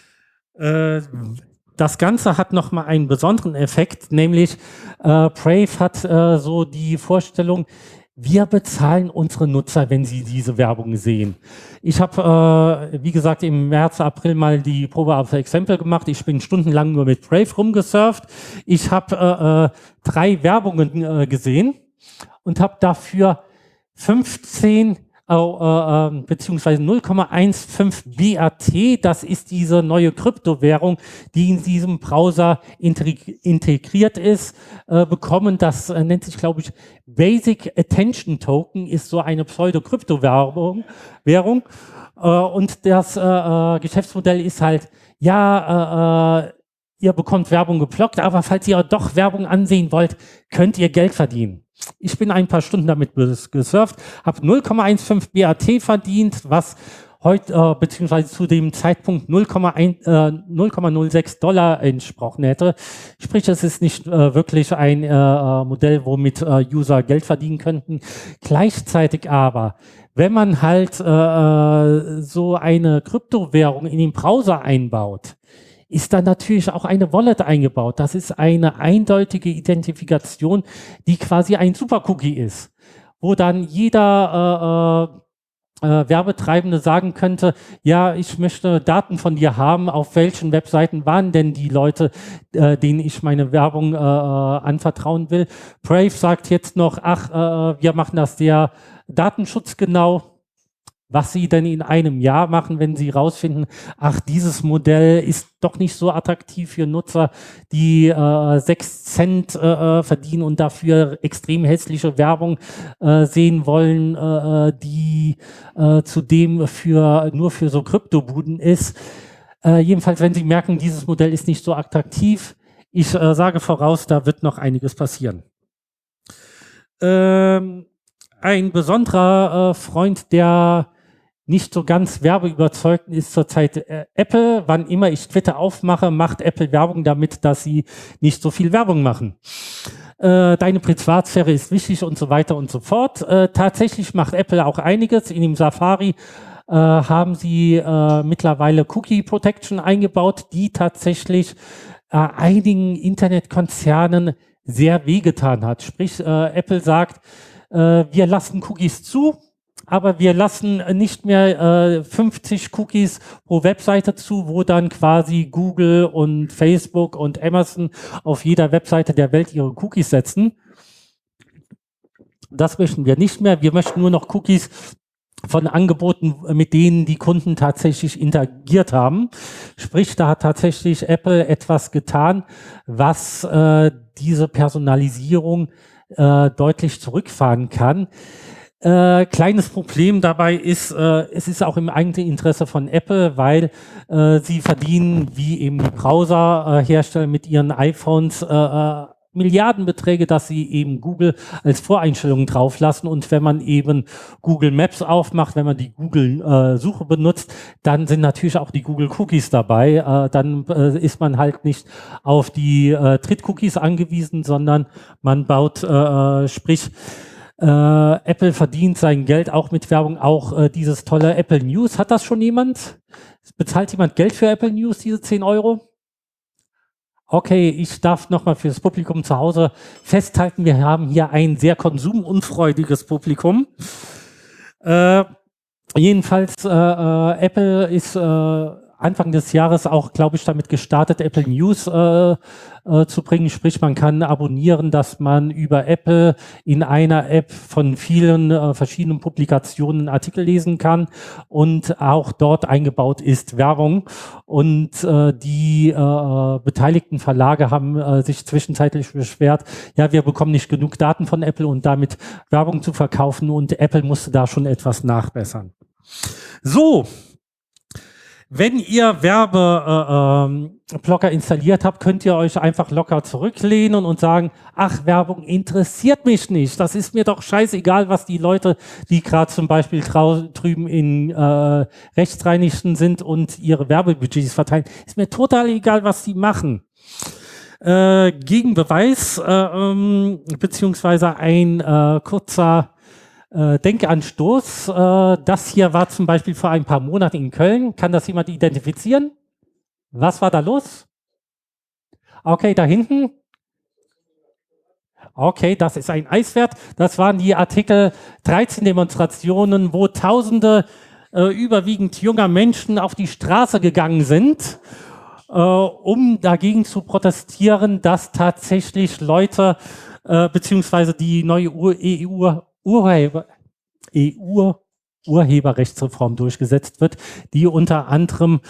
Das Ganze hat nochmal einen besonderen Effekt, nämlich Brave hat so die Vorstellung, wir bezahlen unsere Nutzer, wenn sie diese Werbung sehen. Ich habe, wie gesagt, im März, April mal die Probe auf Exempel gemacht. Ich bin stundenlang nur mit Brave rumgesurft. Ich habe 3 Werbungen gesehen und habe dafür 15 beziehungsweise 0,15 BAT, das ist diese neue Kryptowährung, die in diesem Browser integriert ist, bekommen. Das nennt sich, glaube ich, Basic Attention Token, ist so eine Pseudo-Kryptowährung. Und das Geschäftsmodell ist halt, ja, ihr bekommt Werbung geblockt, aber falls ihr doch Werbung ansehen wollt, könnt ihr Geld verdienen. Ich bin ein paar Stunden damit gesurft, habe 0,15 BAT verdient, was heute beziehungsweise zu dem Zeitpunkt 0,06 Dollar entsprochen hätte. Sprich, es ist nicht wirklich ein Modell, womit User Geld verdienen könnten. Gleichzeitig aber, wenn man halt so eine Kryptowährung in den Browser einbaut, ist da natürlich auch eine Wallet eingebaut. Das ist eine eindeutige Identifikation, die quasi ein Super-Cookie ist, wo dann jeder Werbetreibende sagen könnte, ja, ich möchte Daten von dir haben, auf welchen Webseiten waren denn die Leute, denen ich meine Werbung anvertrauen will. Brave sagt jetzt noch, wir machen das sehr datenschutzgenau. Was sie denn in einem Jahr machen, wenn sie rausfinden, dieses Modell ist doch nicht so attraktiv für Nutzer, die 6 Cent verdienen und dafür extrem hässliche Werbung sehen wollen, die zudem nur für so Kryptobuden ist. Jedenfalls, wenn sie merken, dieses Modell ist nicht so attraktiv, ich sage voraus, da wird noch einiges passieren. Ein besonderer Freund der nicht so ganz werbeüberzeugten ist zurzeit Apple. Wann immer ich Twitter aufmache, macht Apple Werbung damit, dass sie nicht so viel Werbung machen. Deine Privatsphäre ist wichtig und so weiter und so fort. Tatsächlich macht Apple auch einiges. In dem Safari haben sie mittlerweile Cookie Protection eingebaut, die tatsächlich einigen Internetkonzernen sehr wehgetan hat. Sprich, Apple sagt, wir lassen Cookies zu, aber wir lassen nicht mehr 50 Cookies pro Webseite zu, wo dann quasi Google und Facebook und Amazon auf jeder Webseite der Welt ihre Cookies setzen. Das möchten wir nicht mehr. Wir möchten nur noch Cookies von Angeboten, mit denen die Kunden tatsächlich interagiert haben. Sprich, da hat tatsächlich Apple etwas getan, was diese Personalisierung deutlich zurückfahren kann. Kleines Problem dabei ist, es ist auch im eigentlichen Interesse von Apple, weil sie verdienen, wie eben die Browserhersteller mit ihren iPhones, Milliardenbeträge, dass sie eben Google als Voreinstellungen drauflassen. Und wenn man eben Google Maps aufmacht, wenn man die Google-Suche benutzt, dann sind natürlich auch die Google-Cookies dabei. Dann ist man halt nicht auf die Dritt-Cookies angewiesen, sondern man baut, Apple verdient sein Geld auch mit Werbung, auch dieses tolle Apple News. Hat das schon jemand? Bezahlt jemand Geld für Apple News, diese 10 Euro? Okay, ich darf nochmal für das Publikum zu Hause festhalten, wir haben hier ein sehr konsumunfreudiges Publikum. Jedenfalls, Apple ist Anfang des Jahres auch, glaube ich, damit gestartet, Apple News zu bringen. Sprich, man kann abonnieren, dass man über Apple in einer App von vielen verschiedenen Publikationen Artikel lesen kann und auch dort eingebaut ist Werbung. Und die beteiligten Verlage haben sich zwischenzeitlich beschwert, ja, wir bekommen nicht genug Daten von Apple und damit Werbung zu verkaufen, und Apple musste da schon etwas nachbessern. So. Wenn ihr Werbeblocker installiert habt, könnt ihr euch einfach locker zurücklehnen und sagen, ach, Werbung interessiert mich nicht. Das ist mir doch scheißegal, was die Leute, die gerade zum Beispiel drüben in Rechtsreinigten sind und ihre Werbebudgets verteilen, ist mir total egal, was die machen. Gegenbeweis, beziehungsweise ein kurzer Denkanstoß. Das hier war zum Beispiel vor ein paar Monaten in Köln. Kann das jemand identifizieren? Was war da los? Okay, da hinten. Okay, das ist ein Eiswert. Das waren die Artikel 13 Demonstrationen, wo Tausende überwiegend junger Menschen auf die Straße gegangen sind, um dagegen zu protestieren, dass tatsächlich Leute beziehungsweise die neue EU-Urheberrechtsreform durchgesetzt wird, die unter anderem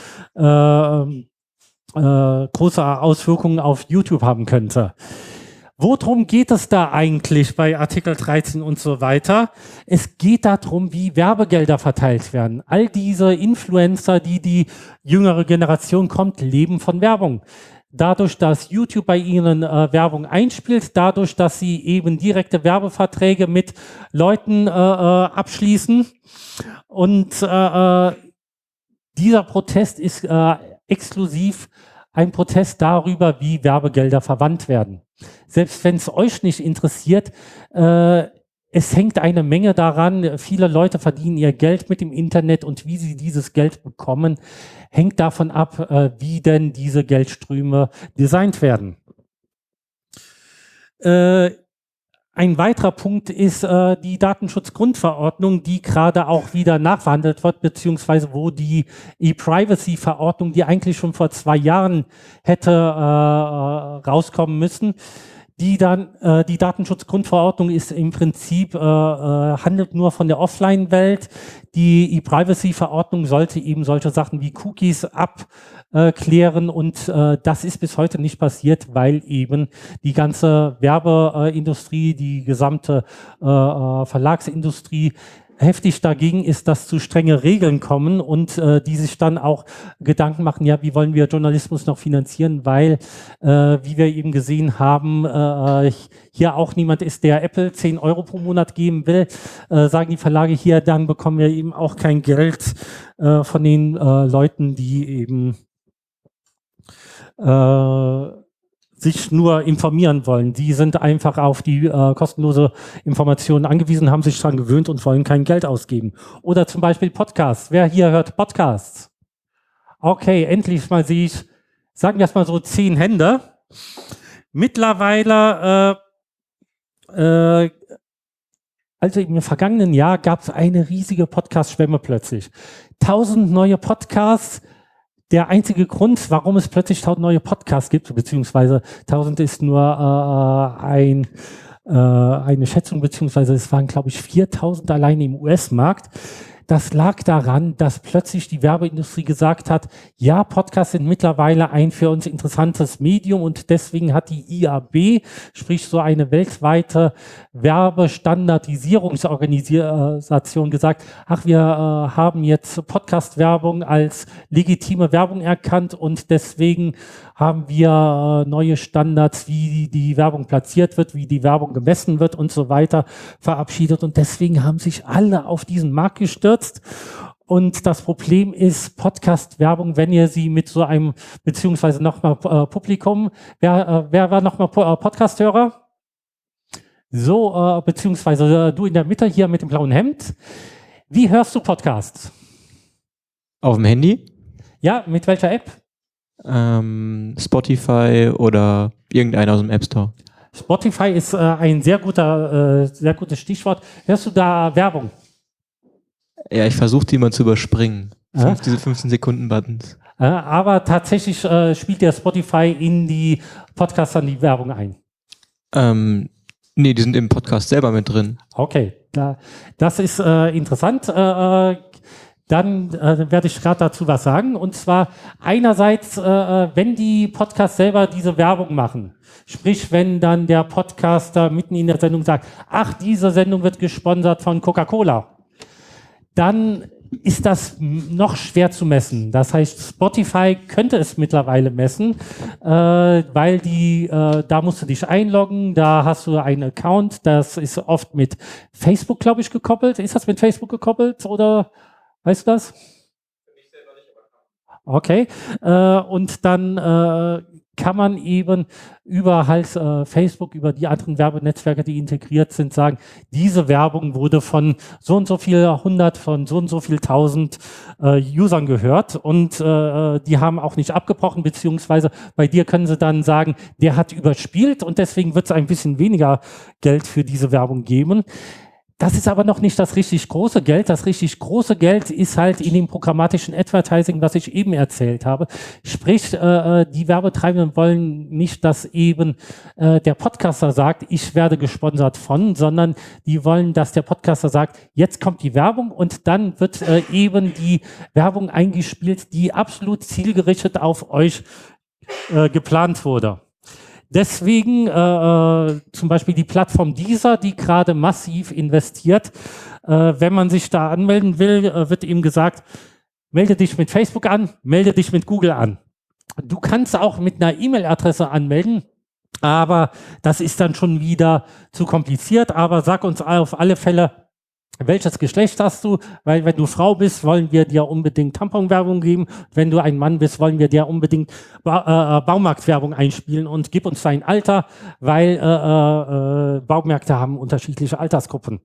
große Auswirkungen auf YouTube haben könnte. Worum geht es da eigentlich bei Artikel 13 und so weiter? Es geht darum, wie Werbegelder verteilt werden. All diese Influencer, die jüngere Generation kommt, leben von Werbung. Dadurch, dass YouTube bei ihnen Werbung einspielt, dadurch, dass sie eben direkte Werbeverträge mit Leuten abschließen. Und dieser Protest ist exklusiv ein Protest darüber, wie Werbegelder verwandt werden. Selbst wenn es euch nicht interessiert, es hängt eine Menge daran. Viele Leute verdienen ihr Geld mit dem Internet, und wie sie dieses Geld bekommen, hängt davon ab, wie denn diese Geldströme designt werden. Ein Ein weiterer Punkt ist die Datenschutzgrundverordnung, die gerade auch wieder nachverhandelt wird, beziehungsweise wo die E-Privacy-Verordnung, die eigentlich schon vor 2 Jahren hätte rauskommen müssen, die Datenschutzgrundverordnung ist im Prinzip, handelt nur von der Offline-Welt. Die E-Privacy-Verordnung sollte eben solche Sachen wie Cookies abklären und das ist bis heute nicht passiert, weil eben die ganze Werbeindustrie, die gesamte Verlagsindustrie heftig dagegen ist, dass zu strenge Regeln kommen und die sich dann auch Gedanken machen, ja, wie wollen wir Journalismus noch finanzieren, weil, wie wir eben gesehen haben, hier auch niemand ist, der Apple 10 Euro pro Monat geben will, sagen die Verlage hier, dann bekommen wir eben auch kein Geld von den Leuten, die eben sich nur informieren wollen. Die sind einfach auf die kostenlose Informationen angewiesen, haben sich daran gewöhnt und wollen kein Geld ausgeben. Oder zum Beispiel Podcasts. Wer hier hört Podcasts? Okay, endlich mal sehe ich, sagen wir es mal so, 10 Hände. Mittlerweile, also im vergangenen Jahr gab es eine riesige Podcast-Schwemme plötzlich. 1000 neue Podcasts. Der einzige Grund, warum es plötzlich 1000 neue Podcasts gibt, beziehungsweise 1000 ist nur eine Schätzung, beziehungsweise es waren, glaube ich, 4000 allein im US-Markt. Das lag daran, dass plötzlich die Werbeindustrie gesagt hat, ja, Podcasts sind mittlerweile ein für uns interessantes Medium und deswegen hat die IAB, sprich so eine weltweite Werbestandardisierungsorganisation gesagt, ach, wir haben jetzt Podcast-Werbung als legitime Werbung erkannt und deswegen haben wir neue Standards, wie die Werbung platziert wird, wie die Werbung gemessen wird und so weiter verabschiedet und deswegen haben sich alle auf diesen Markt gestürzt. Und das Problem ist Podcast-Werbung, wenn ihr sie mit so einem, beziehungsweise nochmal Publikum, wer war nochmal Podcast-Hörer? So, beziehungsweise du in der Mitte hier mit dem blauen Hemd. Wie hörst du Podcasts? Auf dem Handy? Ja, mit welcher App? Spotify oder irgendeiner aus dem App Store. Spotify ist ein sehr gutes Stichwort. Hörst du da Werbung? Ja, ich versuche die mal zu überspringen. Diese 15-Sekunden-Buttons. Aber tatsächlich spielt der Spotify in die Podcasts dann die Werbung ein? Nee, die sind im Podcast selber mit drin. Okay, das ist interessant. Dann werde ich gerade dazu was sagen. Und zwar einerseits, wenn die Podcasts selber diese Werbung machen, sprich, wenn dann der Podcaster mitten in der Sendung sagt, ach, diese Sendung wird gesponsert von Coca-Cola, dann ist das noch schwer zu messen. Das heißt, Spotify könnte es mittlerweile messen, weil da musst du dich einloggen, da hast du einen Account, das ist oft mit Facebook, glaube ich, gekoppelt. Ist das mit Facebook gekoppelt oder weißt du das? Für mich selber nicht, aber okay. Und dann kann man eben über Facebook, über die anderen Werbenetzwerke, die integriert sind, sagen, diese Werbung wurde von so und so viel 100, von so und so viel 1000 Usern gehört und die haben auch nicht abgebrochen, beziehungsweise bei dir können sie dann sagen, der hat überspielt und deswegen wird es ein bisschen weniger Geld für diese Werbung geben. Das ist aber noch nicht das richtig große Geld. Das richtig große Geld ist halt in dem programmatischen Advertising, was ich eben erzählt habe. Sprich, die Werbetreibenden wollen nicht, dass eben der Podcaster sagt, ich werde gesponsert von, sondern die wollen, dass der Podcaster sagt, jetzt kommt die Werbung und dann wird eben die Werbung eingespielt, die absolut zielgerichtet auf euch geplant wurde. Deswegen zum Beispiel die Plattform Deezer, die gerade massiv investiert. Wenn man sich da anmelden will, wird ihm gesagt, melde dich mit Facebook an, melde dich mit Google an. Du kannst auch mit einer E-Mail-Adresse anmelden, aber das ist dann schon wieder zu kompliziert. Aber sag uns auf alle Fälle, welches Geschlecht hast du? Weil wenn du Frau bist, wollen wir dir unbedingt Tamponwerbung geben. Wenn du ein Mann bist, wollen wir dir unbedingt Baumarktwerbung einspielen und gib uns dein Alter, weil Baumärkte haben unterschiedliche Altersgruppen.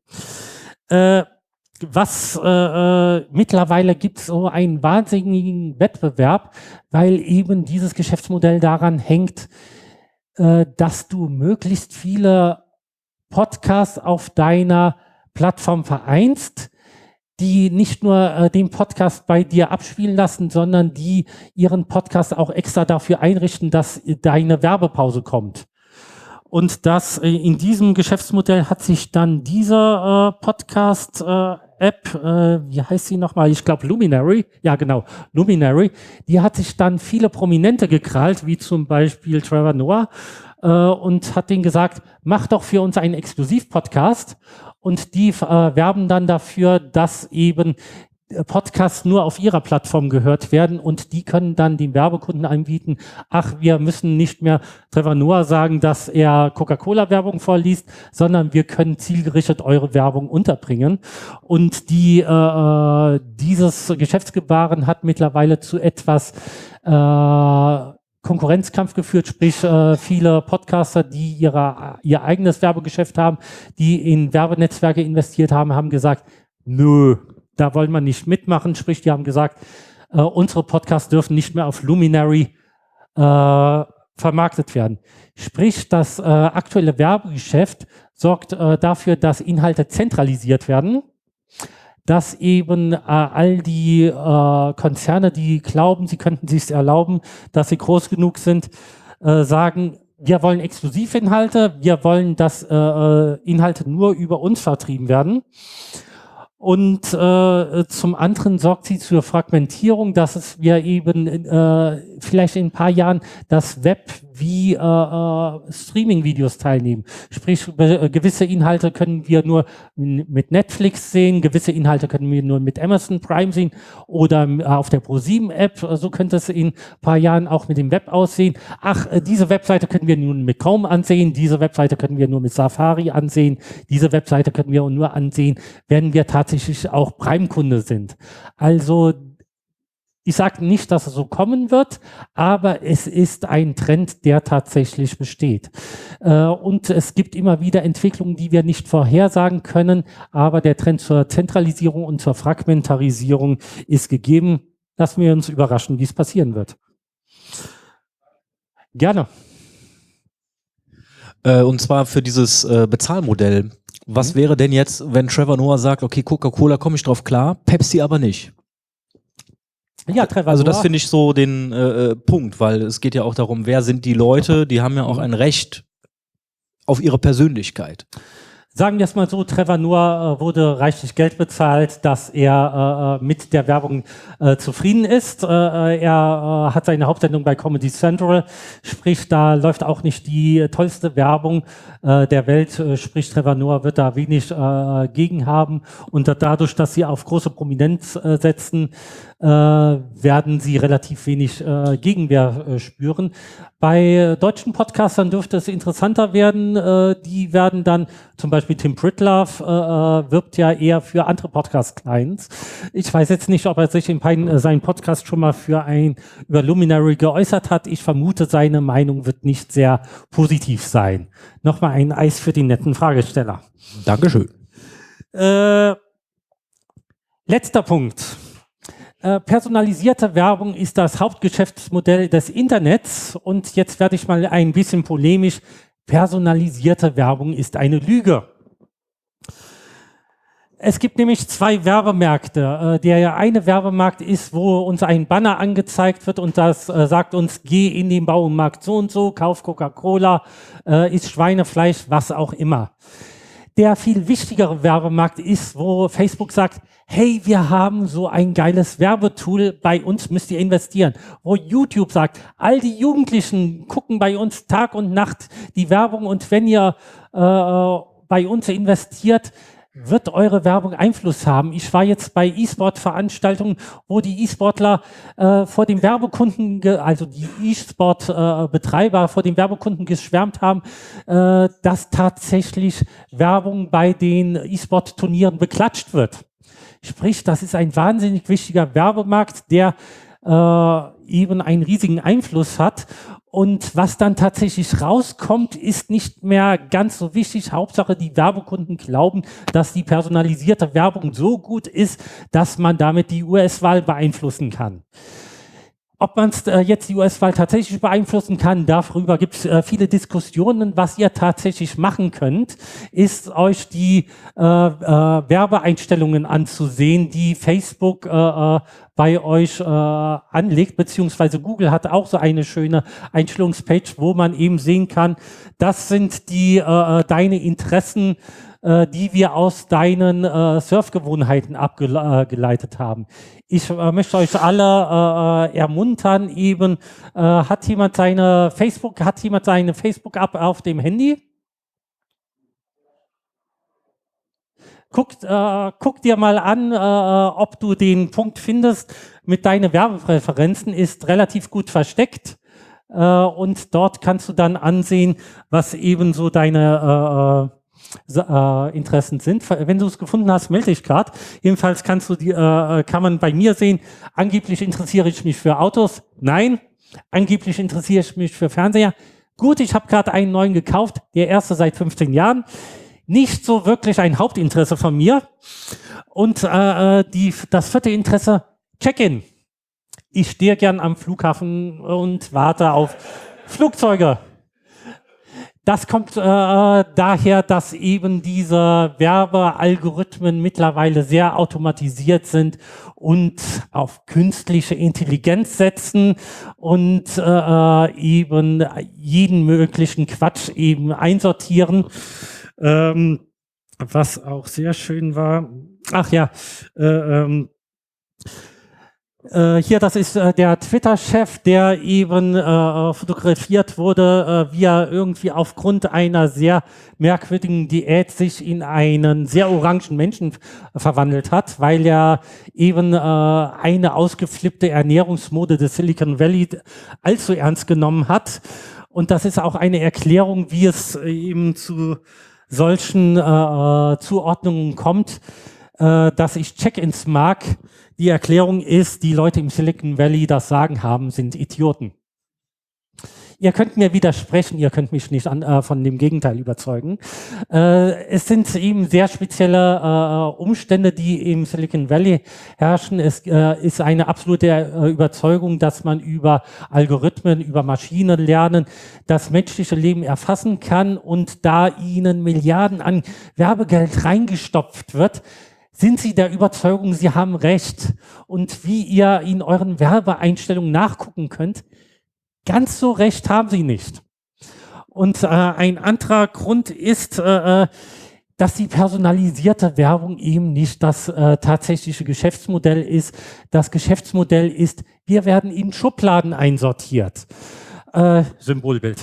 Mittlerweile gibt es so einen wahnsinnigen Wettbewerb, weil eben dieses Geschäftsmodell daran hängt, dass du möglichst viele Podcasts auf deiner Plattform vereinst, die nicht nur den Podcast bei dir abspielen lassen, sondern die ihren Podcast auch extra dafür einrichten, dass deine Werbepause kommt. Und das in diesem Geschäftsmodell hat sich dann diese Podcast-App, wie heißt sie nochmal? Ich glaube Luminary, ja genau, Luminary, die hat sich dann viele Prominente gekrallt, wie zum Beispiel Trevor Noah, und hat denen gesagt, mach doch für uns einen Exklusiv-Podcast. Und die werben dann dafür, dass eben Podcasts nur auf ihrer Plattform gehört werden und die können dann den Werbekunden anbieten, ach, wir müssen nicht mehr Trevor Noah sagen, dass er Coca-Cola-Werbung vorliest, sondern wir können zielgerichtet eure Werbung unterbringen. Und dieses Geschäftsgebaren hat mittlerweile zu etwas Konkurrenzkampf geführt, sprich viele Podcaster, die ihr eigenes Werbegeschäft haben, die in Werbenetzwerke investiert haben, haben gesagt, nö, da wollen wir nicht mitmachen, sprich, die haben gesagt, unsere Podcasts dürfen nicht mehr auf Luminary vermarktet werden. Sprich, das aktuelle Werbegeschäft sorgt dafür, dass Inhalte zentralisiert werden, dass eben all die Konzerne, die glauben, sie könnten sich erlauben, dass sie groß genug sind, sagen, wir wollen Exklusivinhalte, wir wollen, dass Inhalte nur über uns vertrieben werden. Und zum anderen sorgt sie zur Fragmentierung, dass wir eben vielleicht in ein paar Jahren das Web wie Streaming-Videos teilnehmen. Sprich, gewisse Inhalte können wir nur mit Netflix sehen, gewisse Inhalte können wir nur mit Amazon Prime sehen oder auf der Pro7-App. So könnte es in ein paar Jahren auch mit dem Web aussehen. Ach, diese Webseite können wir nun mit Chrome ansehen, diese Webseite können wir nur mit Safari ansehen, diese Webseite können wir nur ansehen, wenn wir tatsächlich auch Prime-Kunde sind. Also ich sage nicht, dass es so kommen wird, aber es ist ein Trend, der tatsächlich besteht. Und es gibt immer wieder Entwicklungen, die wir nicht vorhersagen können, aber der Trend zur Zentralisierung und zur Fragmentarisierung ist gegeben. Lassen wir uns überraschen, wie es passieren wird. Gerne. Und zwar für dieses Bezahlmodell. Was wäre denn jetzt, wenn Trevor Noah sagt, okay, Coca-Cola komme ich drauf klar, Pepsi aber nicht? Ja, Trevor also das Noah. finde ich so den Punkt, weil es geht ja auch darum, wer sind die Leute, die haben ja auch ein Recht auf ihre Persönlichkeit. Sagen wir es mal so, Trevor Noah wurde reichlich Geld bezahlt, dass er mit der Werbung zufrieden ist. Er hat seine Hauptsendung bei Comedy Central, sprich, da läuft auch nicht die tollste Werbung der Welt, sprich, Trevor Noah wird da wenig gegen haben und dadurch, dass sie auf große Prominenz setzen, werden sie relativ wenig Gegenwehr spüren. Bei deutschen Podcastern dürfte es interessanter werden. Die werden dann, zum Beispiel Tim Pritlove wirbt ja eher für andere Podcast-Clients. Ich weiß jetzt nicht, ob er sich in seinem Podcast schon mal über Luminary geäußert hat. Ich vermute, seine Meinung wird nicht sehr positiv sein. Nochmal ein Eis für den netten Fragesteller. Dankeschön. Letzter Punkt. Personalisierte Werbung ist das Hauptgeschäftsmodell des Internets und jetzt werde ich mal ein bisschen polemisch. Personalisierte Werbung ist eine Lüge. Es gibt nämlich zwei Werbemärkte. Der eine Werbemarkt ist, wo uns ein Banner angezeigt wird und das sagt uns, geh in den Baumarkt so und so, kauf Coca-Cola, isst Schweinefleisch, was auch immer. Der viel wichtigere Werbemarkt ist, wo Facebook sagt, hey, wir haben so ein geiles Werbetool, bei uns müsst ihr investieren. Wo YouTube sagt, all die Jugendlichen gucken bei uns Tag und Nacht die Werbung und wenn ihr bei uns investiert, wird eure Werbung Einfluss haben. Ich war jetzt bei E-Sport-Veranstaltungen, wo die E-Sportler vor dem Werbekunden, also die E-Sport-Betreiber vor dem Werbekunden geschwärmt haben, dass tatsächlich Werbung bei den E-Sport-Turnieren beklatscht wird. Sprich, das ist ein wahnsinnig wichtiger Werbemarkt, der eben einen riesigen Einfluss hat. Und was dann tatsächlich rauskommt, ist nicht mehr ganz so wichtig. Hauptsache, die Werbekunden glauben, dass die personalisierte Werbung so gut ist, dass man damit die US-Wahl beeinflussen kann. Ob man jetzt die US-Wahl tatsächlich beeinflussen kann, darüber gibt es viele Diskussionen. Was ihr tatsächlich machen könnt, ist euch die Werbeeinstellungen anzusehen, die Facebook bei euch anlegt, beziehungsweise Google hat auch so eine schöne Einstellungspage, wo man eben sehen kann, das sind die deine Interessen, die wir aus deinen Surfgewohnheiten abgeleitet haben. Ich möchte euch alle ermuntern, eben, hat jemand seine Facebook-App auf dem Handy? Guck dir mal an, ob du den Punkt findest, mit deinen Werbepräferenzen ist relativ gut versteckt. Und dort kannst du dann ansehen, was eben so deine Interessen sind. Wenn du es gefunden hast, melde dich gerade. Jedenfalls kann man bei mir sehen, angeblich interessiere ich mich für Autos. Nein, angeblich interessiere ich mich für Fernseher. Gut, ich habe gerade einen neuen gekauft, der erste seit 15 Jahren. Nicht so wirklich ein Hauptinteresse von mir. Und das vierte Interesse, Check-in. Ich stehe gern am Flughafen und warte auf Flugzeuge. Das kommt daher, dass eben diese Werbealgorithmen mittlerweile sehr automatisiert sind und auf künstliche Intelligenz setzen und eben jeden möglichen Quatsch eben einsortieren. Was auch sehr schön war. Ach ja, hier, das ist der Twitter-Chef, der eben fotografiert wurde, wie er irgendwie aufgrund einer sehr merkwürdigen Diät sich in einen sehr orangen Menschen verwandelt hat, weil er eben eine ausgeflippte Ernährungsmode des Silicon Valley allzu ernst genommen hat. Und das ist auch eine Erklärung, wie es eben zu solchen Zuordnungen kommt, dass ich Check-ins mag. Die Erklärung ist, die Leute im Silicon Valley das Sagen haben, sind Idioten. Ihr könnt mir widersprechen, ihr könnt mich nicht von dem Gegenteil überzeugen. Es sind eben sehr spezielle Umstände, die im Silicon Valley herrschen. Es ist eine absolute Überzeugung, dass man über Algorithmen, über Maschinenlernen das menschliche Leben erfassen kann und da ihnen Milliarden an Werbegeld reingestopft wird, sind Sie der Überzeugung, Sie haben Recht. Und wie ihr in euren Werbeeinstellungen nachgucken könnt, ganz so recht haben Sie nicht. Und ein anderer Grund ist, dass die personalisierte Werbung eben nicht das tatsächliche Geschäftsmodell ist. Das Geschäftsmodell ist, wir werden in Schubladen einsortiert. Symbolbild.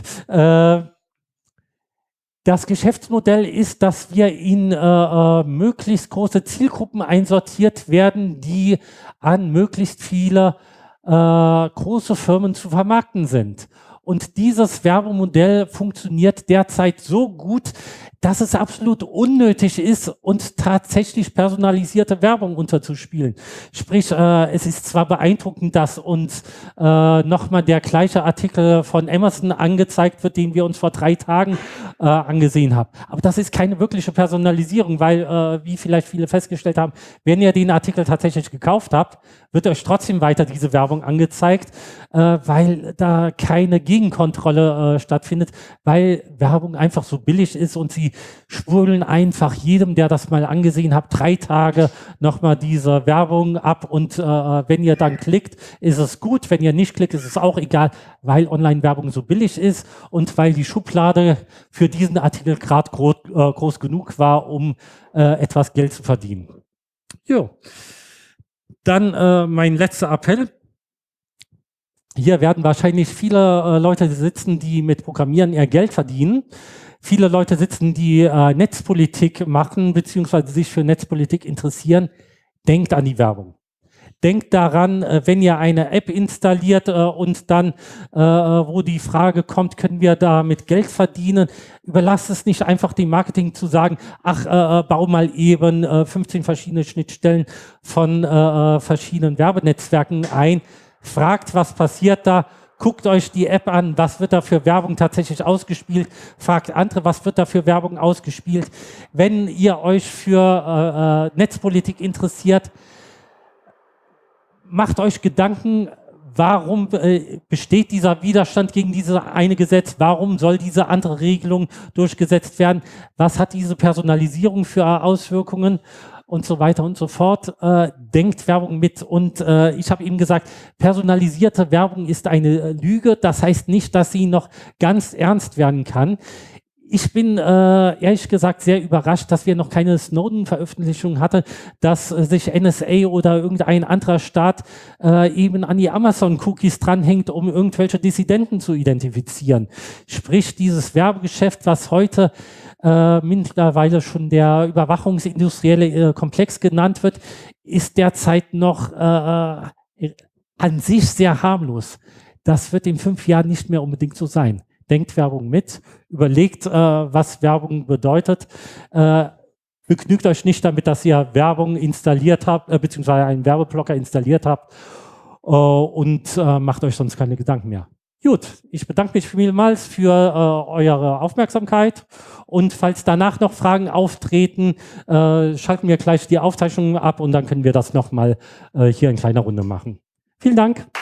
Das Geschäftsmodell ist, dass wir in möglichst große Zielgruppen einsortiert werden, die an möglichst viele große Firmen zu vermarkten sind. Und dieses Werbemodell funktioniert derzeit so gut, dass es absolut unnötig ist, uns tatsächlich personalisierte Werbung unterzuspielen. Sprich, es ist zwar beeindruckend, dass uns nochmal der gleiche Artikel von Amazon angezeigt wird, den wir uns vor 3 Tagen angesehen haben. Aber das ist keine wirkliche Personalisierung, weil, wie vielleicht viele festgestellt haben, wenn ihr den Artikel tatsächlich gekauft habt, wird euch trotzdem weiter diese Werbung angezeigt, weil da keine Gegenkontrolle stattfindet, weil Werbung einfach so billig ist und sie spulen einfach jedem, der das mal angesehen hat, 3 Tage nochmal diese Werbung ab und wenn ihr dann klickt, ist es gut, wenn ihr nicht klickt, ist es auch egal, weil Online-Werbung so billig ist und weil die Schublade für diesen Artikel gerade groß genug war, um etwas Geld zu verdienen. Jo. Dann mein letzter Appell. Hier werden wahrscheinlich viele Leute sitzen, die mit Programmieren ihr Geld verdienen. Viele Leute sitzen, die Netzpolitik machen, beziehungsweise sich für Netzpolitik interessieren. Denkt an die Werbung. Denkt daran, wenn ihr eine App installiert und dann, wo die Frage kommt, können wir damit Geld verdienen, überlasst es nicht einfach dem Marketing zu sagen, ach, bau mal eben 15 verschiedene Schnittstellen von verschiedenen Werbenetzwerken ein. Fragt, was passiert da. Guckt euch die App an, was wird da für Werbung tatsächlich ausgespielt. Fragt andere, was wird da für Werbung ausgespielt. Wenn ihr euch für Netzpolitik interessiert, macht euch Gedanken, warum besteht dieser Widerstand gegen dieses eine Gesetz? Warum soll diese andere Regelung durchgesetzt werden? Was hat diese Personalisierung für Auswirkungen? Und so weiter und so fort. Denkt Werbung mit. Und ich habe eben gesagt, personalisierte Werbung ist eine Lüge. Das heißt nicht, dass sie noch ganz ernst werden kann. Ich bin ehrlich gesagt sehr überrascht, dass wir noch keine Snowden-Veröffentlichung hatten, dass sich NSA oder irgendein anderer Staat eben an die Amazon-Cookies dranhängt, um irgendwelche Dissidenten zu identifizieren. Sprich, dieses Werbegeschäft, was heute mittlerweile schon der überwachungsindustrielle Komplex genannt wird, ist derzeit noch an sich sehr harmlos. Das wird in 5 Jahren nicht mehr unbedingt so sein. Denkt Werbung mit, überlegt, was Werbung bedeutet. Begnügt euch nicht damit, dass ihr Werbung installiert habt, beziehungsweise einen Werbeblocker installiert habt und macht euch sonst keine Gedanken mehr. Gut, ich bedanke mich vielmals für eure Aufmerksamkeit und falls danach noch Fragen auftreten, schalten wir gleich die Aufzeichnung ab und dann können wir das nochmal hier in kleiner Runde machen. Vielen Dank.